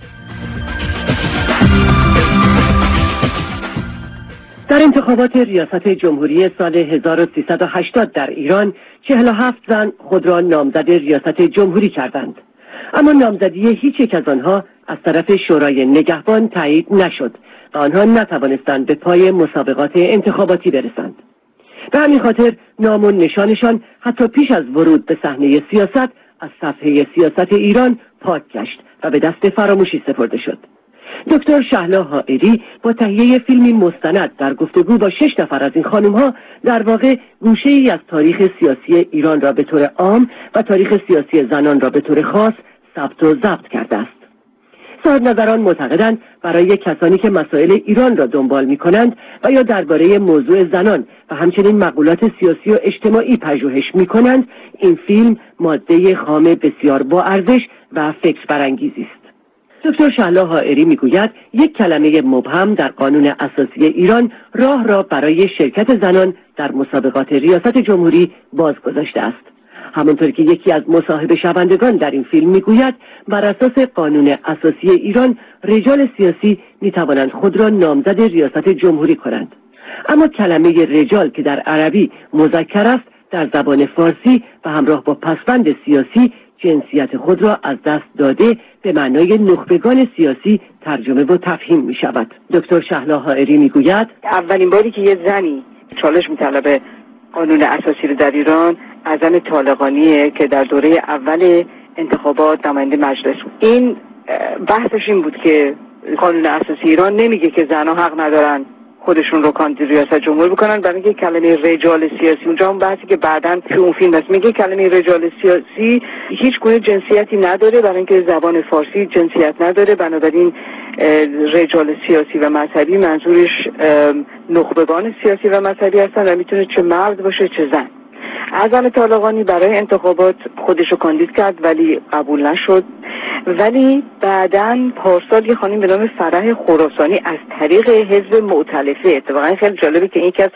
در انتخابات ریاست جمهوری سال 1380 در ایران 47 زن خود را نامزد ریاست جمهوری کردند، اما نامزدی هیچ یک از آنها از طرف شورای نگهبان تایید نشد و آنها نتوانستند به پای مسابقات انتخاباتی برسند. به همین خاطر نام و نشانشان حتی پیش از ورود به صحنه سیاست از صفحه سیاست ایران پاک گشت و به دست فراموشی سپرده شد. دکتر شهلا حائری با تهیه فیلمی مستند در گفتگو با 6 نفر از این خانم‌ها در واقع گوشه‌ای از تاریخ سیاسی ایران را به طور عام و تاریخ سیاسی زنان را به طور خاص ثبت و ضبط کرده است. صاحب‌نظران معتقدند برای کسانی که مسائل ایران را دنبال می‌کنند و یا درباره موضوع زنان و همچنین مقولات سیاسی و اجتماعی پژوهش می‌کنند، این فیلم ماده خام بسیار با ارزش و فکر برانگیزی است. دکتر شهلا حائری میگوید یک کلمه مبهم در قانون اساسی ایران راه را برای شرکت زنان در مسابقات ریاست جمهوری باز گذاشته است. همانطور که یکی از مصاحبه شوندگان در این فیلم میگوید بر اساس قانون اساسی ایران رجال سیاسی میتوانند خود را نامزد ریاست جمهوری کنند، اما کلمه رجال که در عربی مذکر است در زبان فارسی و همراه با پسوند سیاسی جنسیت خود را از دست داده به معنای نخبگان سیاسی ترجمه و تفهیم می شود. دکتر شهلا حائری می گوید اولین باری که یه زنی چالش می طلبه قانون اساسی رو در ایران از زن طالقانیه که در دوره اول انتخابات نماینده مجلس بود. این بحثش این بود که قانون اساسی ایران نمیگه که زنها حق ندارن خودشون رو کاندید ریاست جمهوری بکنن، برای اینکه کلمه رجال سیاسی، اونجا اون بحثی که بعداً تو اون فیلم هست میگه کلمه رجال سیاسی هیچ گونه جنسیتی نداره، برای اینکه زبان فارسی جنسیت نداره، بنابراین رجال سیاسی و مذهبی منظورش نخبگان سیاسی و مذهبی هستن و میتونه چه مرد باشه چه زن. اعظم طالقانی برای انتخابات خودشو کاندید کرد ولی قبول نشد، ولی بعداً پارسال یه خانم به نام فرح خراسانی از طریق حزب مؤتلفه، اتفاقا خیلی جالبه که این که از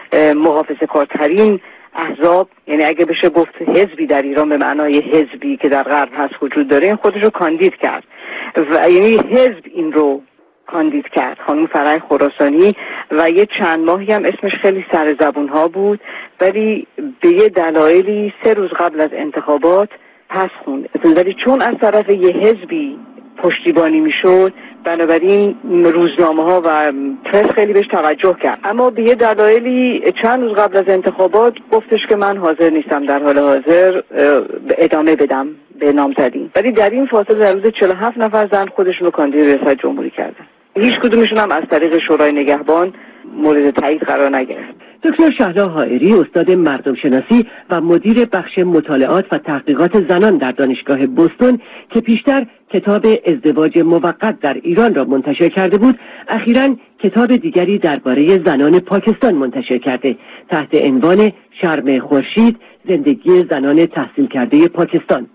محافظه‌کارترین احزاب، یعنی اگه بشه گفت حزبی در ایران به معنای حزبی که در غرب هست وجود داره، این خودشو کاندید کرد و یعنی حزب این رو کاندید کرد، خانم فرح خراسانی، و یه چند ماهی هم اسمش خیلی سر زبون ها بود، ولی به یه دلایلی 3 روز قبل از انتخابات پس خوند، ولی چون از طرف یه حزبی پشتیبانی میشد بنابراین روزنامه ها و پرس خیلی بهش توجه کرد، اما به یه دلایلی چند روز قبل از انتخابات گفتش که من حاضر نیستم در حال حاضر ادامه بدم به نامزدی، ولی در این فاصله در روز 47 نفر زن خودشون رو کاندید ریاست جمهوری کردن. هیچ کدومشون هم از طریق شورای نگهبان مورد تایید قرار نگرفت. دکتر شهلا حائری، استاد مردم شناسی و مدیر بخش مطالعات و تحقیقات زنان در دانشگاه بوستون که پیشتر کتاب ازدواج موقت در ایران را منتشر کرده بود، اخیراً کتاب دیگری درباره زنان پاکستان منتشر کرده تحت عنوان شرم خورشید، زندگی زنان تحصیل کرده پاکستان.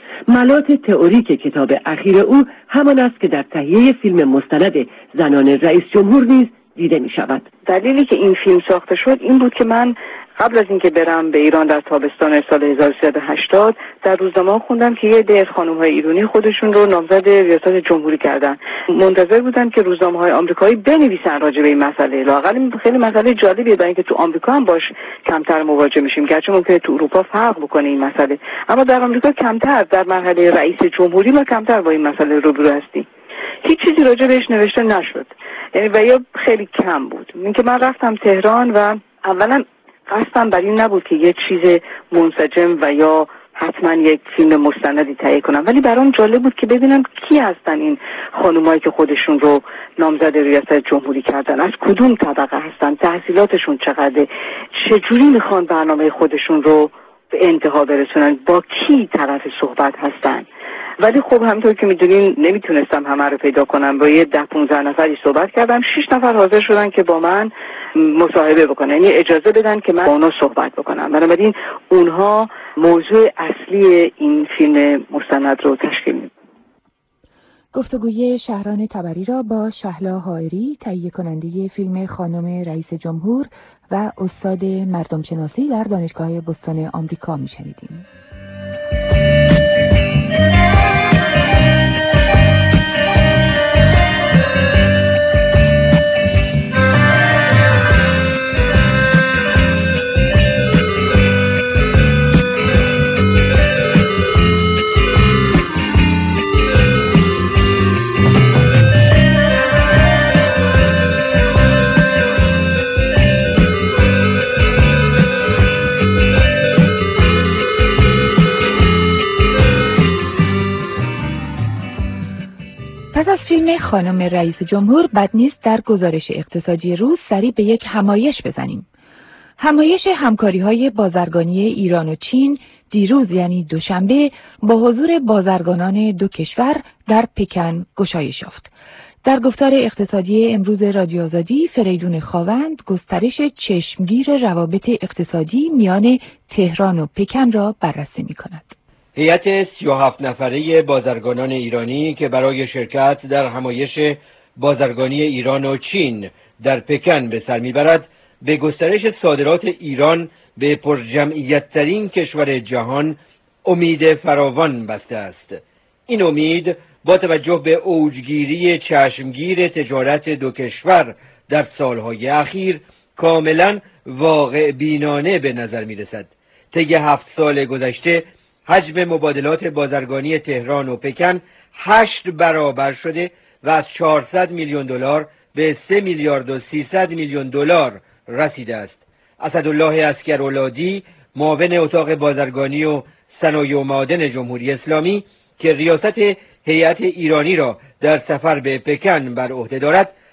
ملات تئوریک کتاب اخیر او همان است که در تهیه فیلم مستند زنان رئیس جمهور نیز دیده می شود. دلیلی که این فیلم ساخته شد این بود که من قبل از اینکه برم به ایران در تابستان سال 1380 در روزنامه خوندم که یه عده از خانم‌های ایرانی خودشون رو نامزد ریاست جمهوری کردن. منتظر بودم که روزنامه‌های آمریکایی بنویسن راجع به این مسئله. لااقل خیلی مسئله جالبیه، برای اینکه تو آمریکا هم باش کمتر مواجه میشیم، گرچه ممکنه تو اروپا فرق بکنه این مسئله، اما در آمریکا کمتر، در مرحله رئیس جمهوری ما کمتر با این مسئله روبرو هستیم. هیچ چیزی راجع بهش نوشته نشد، یعنی و یا خیلی کم بود. اینکه من رفتم تهران و اولا قصدم بر این نبود که یه چیز منسجم و یا حتما یک فیلم مستندی تهیه کنم، ولی برام جالب بود که ببینم کی هستن این خانومایی که خودشون رو نامزد ریاست جمهوری کردن، از کدوم طبقه هستن، تحصیلاتشون چقدره، چجوری میخوان برنامه خودشون رو به انتها برسونن، با کی طرف صحبت هستن. ولی خب همونطور که میدونین نمیتونستم همه رو پیدا کنم، با یه 10-15 نفری صحبت کردم، 6 نفر حاضر شدن که با من مصاحبه بکنن، یعنی اجازه بدن که من با اونا صحبت بکنم. بنابراین اونها موضوع اصلی این فیلم مستند رو تشکیل میدن. گفتگوی شهران تبری را با شهلا حائری، تهیه کننده فیلم خانم رئیس جمهور و استاد مردم شناسی در دانشگاه بوستون آمریکا میشنیدیم. پس از فیلم خانم رئیس جمهور بد نیست در گزارش اقتصادی روز سری به یک همایش بزنیم. همایش همکاری‌های بازرگانی ایران و چین دیروز یعنی دوشنبه با حضور بازرگانان دو کشور در پکن گشایش یافت. در گفتار اقتصادی امروز رادیو آزادی، فریدون خاوند گسترش چشمگیر روابط اقتصادی میان تهران و پکن را بررسی می‌کند. هیئت 37 نفره بازرگانان ایرانی که برای شرکت در همایش بازرگانی ایران و چین در پکن به سر میبرد، به گسترش صادرات ایران به پرجمعیت‌ترین کشور جهان امید فراوان بسته است. این امید با توجه به اوجگیری چشمگیر تجارت دو کشور در سالهای اخیر کاملا واقع بینانه به نظر میرسد. طی 7 سال گذشته حجم مبادلات بازرگانی تهران و پکن 8 برابر شده و از 400 میلیون دلار به 3 میلیارد و 300 میلیون دلار رسیده است. اسدالله عسکرولادی، معاون اتاق بازرگانی و صنایع و معادن جمهوری اسلامی که ریاست هیئت ایرانی را در سفر به پکن بر عهده دارد،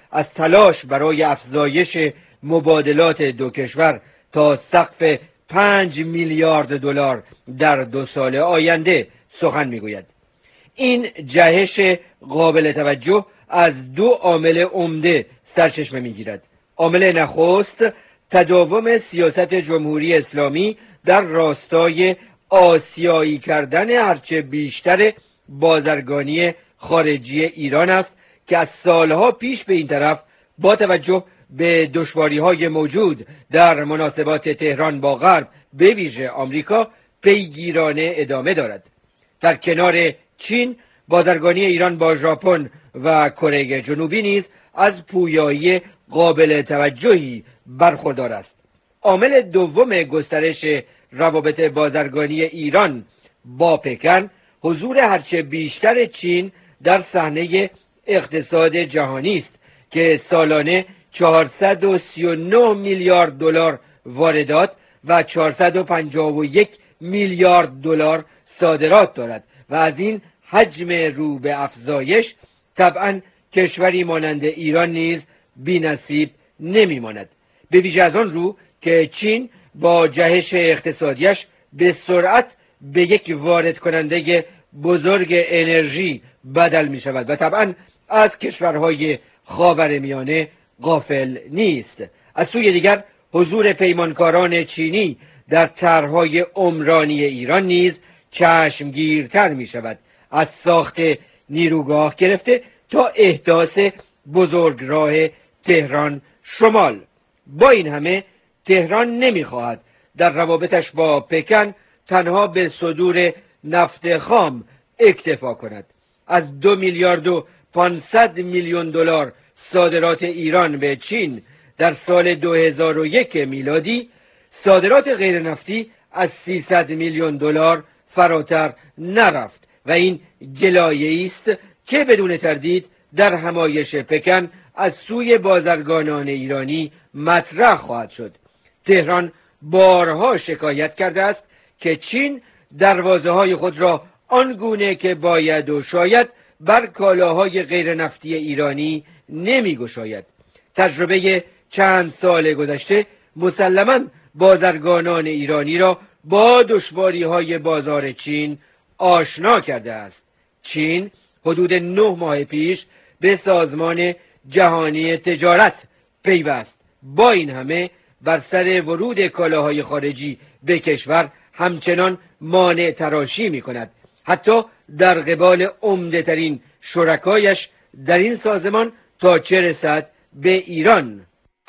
از تلاش برای افزایش مبادلات دو کشور تا سقف 5 میلیارد دلار در 2 سال آینده سخن میگوید. این جهش قابل توجه از 2 عامل عمده سرچشمه میگیرد. عامل نخست، تداوم سیاست جمهوری اسلامی در راستای آسیایی کردن هرچه بیشتر بازرگانی خارجی ایران است که از سالها پیش به این طرف با توجه به دشواری‌های موجود در مناسبات تهران با غرب به ویژه آمریکا پیگیرانه ادامه دارد. در کنار چین، بازرگانی ایران با ژاپن و کره جنوبی نیز از پویایی قابل توجهی برخوردار است. عامل دوم گسترش روابط بازرگانی ایران با پکن، حضور هرچه بیشتر چین در صحنه اقتصاد جهانی است که سالانه 439 میلیارد دلار واردات و 451 میلیارد دلار صادرات دارد و از این حجم رو به افزایش طبعا کشوری مانند ایران نیز بی‌نصیب نمی‌ماند، به ویژه از آن رو که چین با جهش اقتصادیش به سرعت به یک وارد کننده بزرگ انرژی بدل می شود و طبعا از کشورهای خاورمیانه غافل نیست. از سوی دیگر حضور پیمانکاران چینی در طرحهای عمرانی ایران نیز چشمگیرتر می شود، از ساخت نیروگاه گرفته تا احداث بزرگراه تهران شمال. با این همه تهران نمی‌خواهد در روابطش با پکن تنها به صدور نفت خام اکتفا کند. از 2 میلیارد و 500 میلیون دلار صادرات ایران به چین در سال 2001 میلادی، صادرات غیر نفتی از 300 میلیون دلار فراتر نرفت و این گلایه‌ای است که بدون تردید در همایش پکن از سوی بازرگانان ایرانی مطرح خواهد شد. تهران بارها شکایت کرده است که چین دروازه‌های خود را آنگونه که باید و شاید بر کالاهای غیر نفتی ایرانی نمی‌گشاید. تجربه چند سال گذشته مسلماً بازرگانان ایرانی را با دشواری‌های بازار چین آشنا کرده است. چین حدود 9 ماه پیش به سازمان جهانی تجارت پیوست. با این همه بر سر ورود کالاهای خارجی به کشور همچنان مانع تراشی می کند، حتی در قبال عمده ترین شرکایش در این سازمان تا چه رسد به ایران.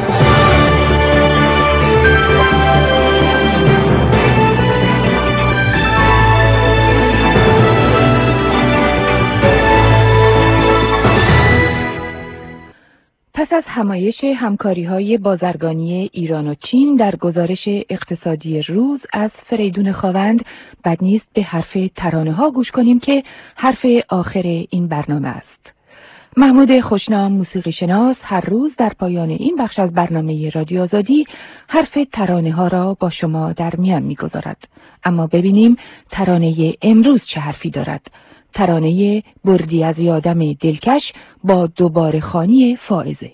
پس از همایش همکاری‌های بازرگانی ایران و چین در گزارش اقتصادی روز از فریدون خاوند، بد نیست به حرف ترانه‌ها گوش کنیم که حرف آخر این برنامه است. محمود خوشنام موسیقی شناس هر روز در پایان این بخش از برنامه رادیو آزادی حرف ترانه‌ها را با شما در میان می‌گذارد. اما ببینیم ترانه امروز چه حرفی دارد. ترانه بردی از یادم دلکش با دوباره خوانی فائزه.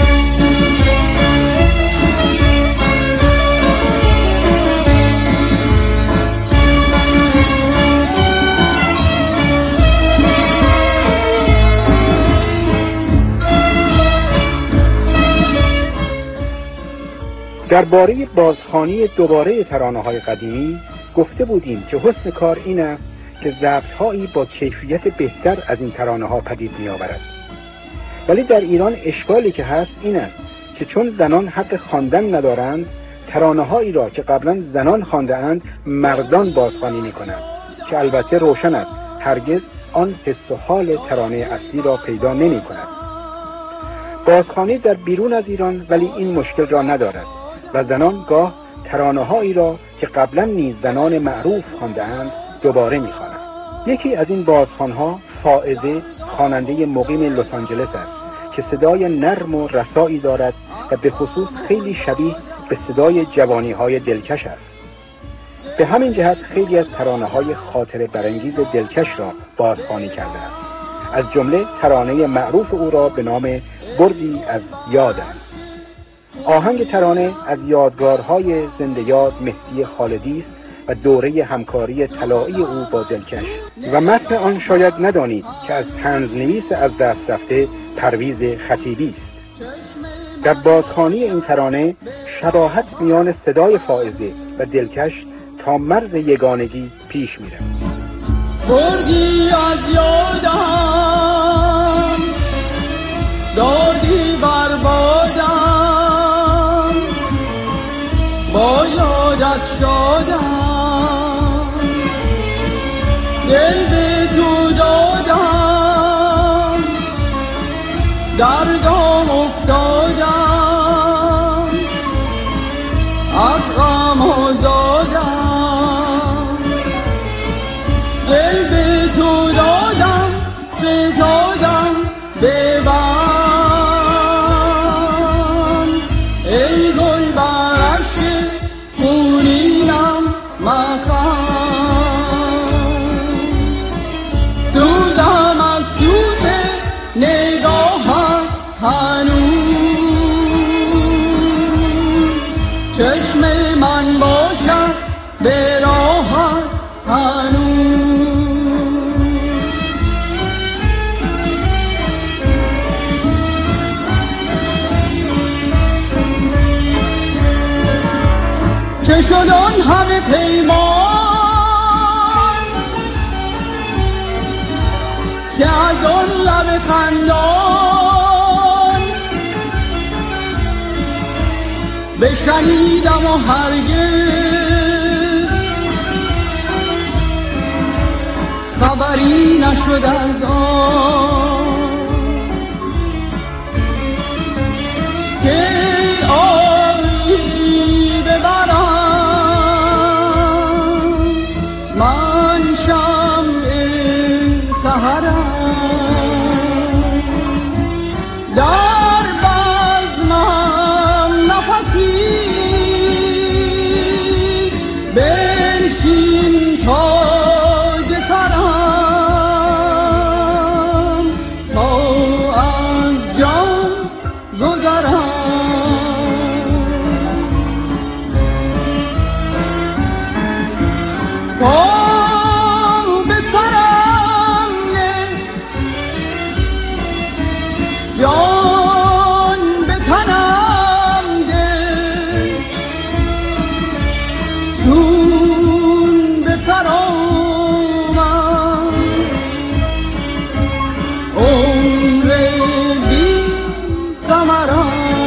درباره بازخوانی دوباره ترانه‌های قدیمی گفته بودیم که حسن کار این است که ضبط‌هایی با کیفیت بهتر از این ترانه‌ها پدید می‌آورد. ولی در ایران اشکالی که هست این است که چون زنان حق خواندن ندارند، ترانه‌هایی را که قبلا زنان خوانده‌اند مردان بازخوانی می‌کنند که البته روشن است هرگز آن حس و حال ترانه اصلی را پیدا نمی‌کند. بازخوانی در بیرون از ایران ولی این مشکل را ندارد و زنان گاه ترانه‌هایی را که قبلا نیز زنان معروف خوانده‌اند دوباره می‌خوانند. یکی از این بازخوان‌ها فائزه، خواننده مقیم لس آنجلس است که صدای نرم و رسایی دارد و به خصوص خیلی شبیه به صدای جوانی‌های دلکش است. به همین جهت خیلی از ترانه‌های خاطره برانگیز دلکش را بازخوانی کرده است. از جمله ترانه معروف او را به نام بردی از یاد است. آهنگ ترانه از یادگارهای زنده یاد مهدی خالدی است و دوره همکاری طلایی او با دلکش و متن آن شاید ندانید که از طنزنویس از دست رفته پرویز خطیبی است. در بازخوانی این ترانه شباهت میان صدای فائزه و دلکش تا مرز یگانگی پیش میره. بردی از یادم دادی بربادم با یادت شادم دل به تو دادم در دام افتادم از غم آزادم دل به تو دادم فتادم ببن ای گل برش خونینم مخم سوزم از سوز نگاهم هنوز چشم من باشد به راحت هنوز چه شد آن همه پیمان که از آن لب خندان بشنیدم و هرگز خبری نشد از آن که آیی ببرم من شمع سحرم در بزمم نفسی بنشین تاج سرم تا از جان گذرم به سرم نه جان به تنم ده چون به سر آمد عمر بی ثمرم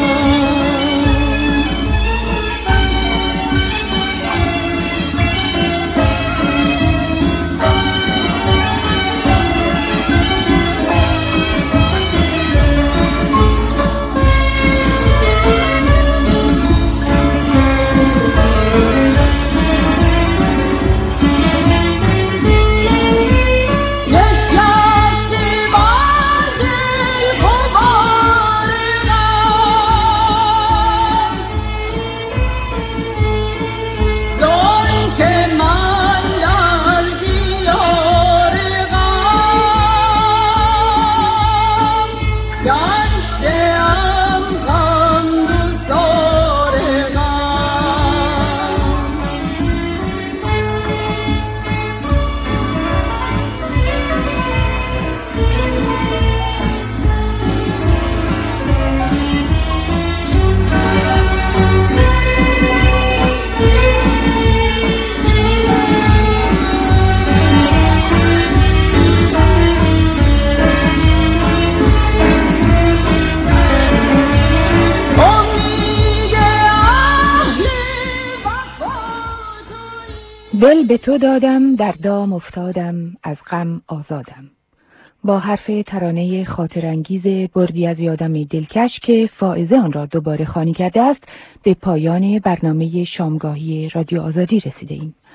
دل به تو دادم در دام افتادم از غم آزادم. با حرف ترانه خاطرانگیز بردی از یادم دلکش که فائزه آن را دوباره خوانی کرده است به پایان برنامه شامگاهی رادیو آزادی رسیده ایم.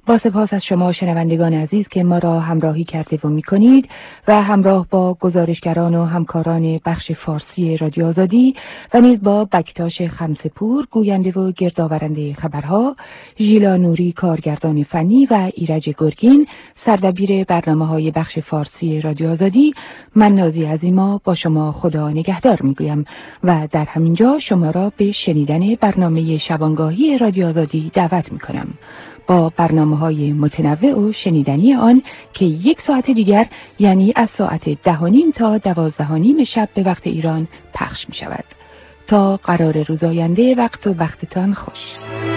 با سپاس از شما شنوندگان عزیز که ما را همراهی کرده و می‌کنید و همراه با گزارشگران و همکاران بخش فارسی رادیو آزادی و نیز با بکتاش خمسه‌پور گوینده و گردآورنده خبرها، ژیلا نوری کارگردان فنی و ایرج گرگین سردبیر برنامه‌های بخش فارسی رادیو آزادی، من نازی عظیما با شما خدا نگهدار می‌گویم و در همینجا شما را به شنیدن برنامه شبانگاهی رادیو آزادی دعوت می‌کنم. با برنامه‌های متنوع و شنیدنی آن که 1 ساعت دیگر یعنی از ساعت 10:30 تا 12:30 شب به وقت ایران پخش می شود. تا قرار روز آینده وقت و بختتان خوش.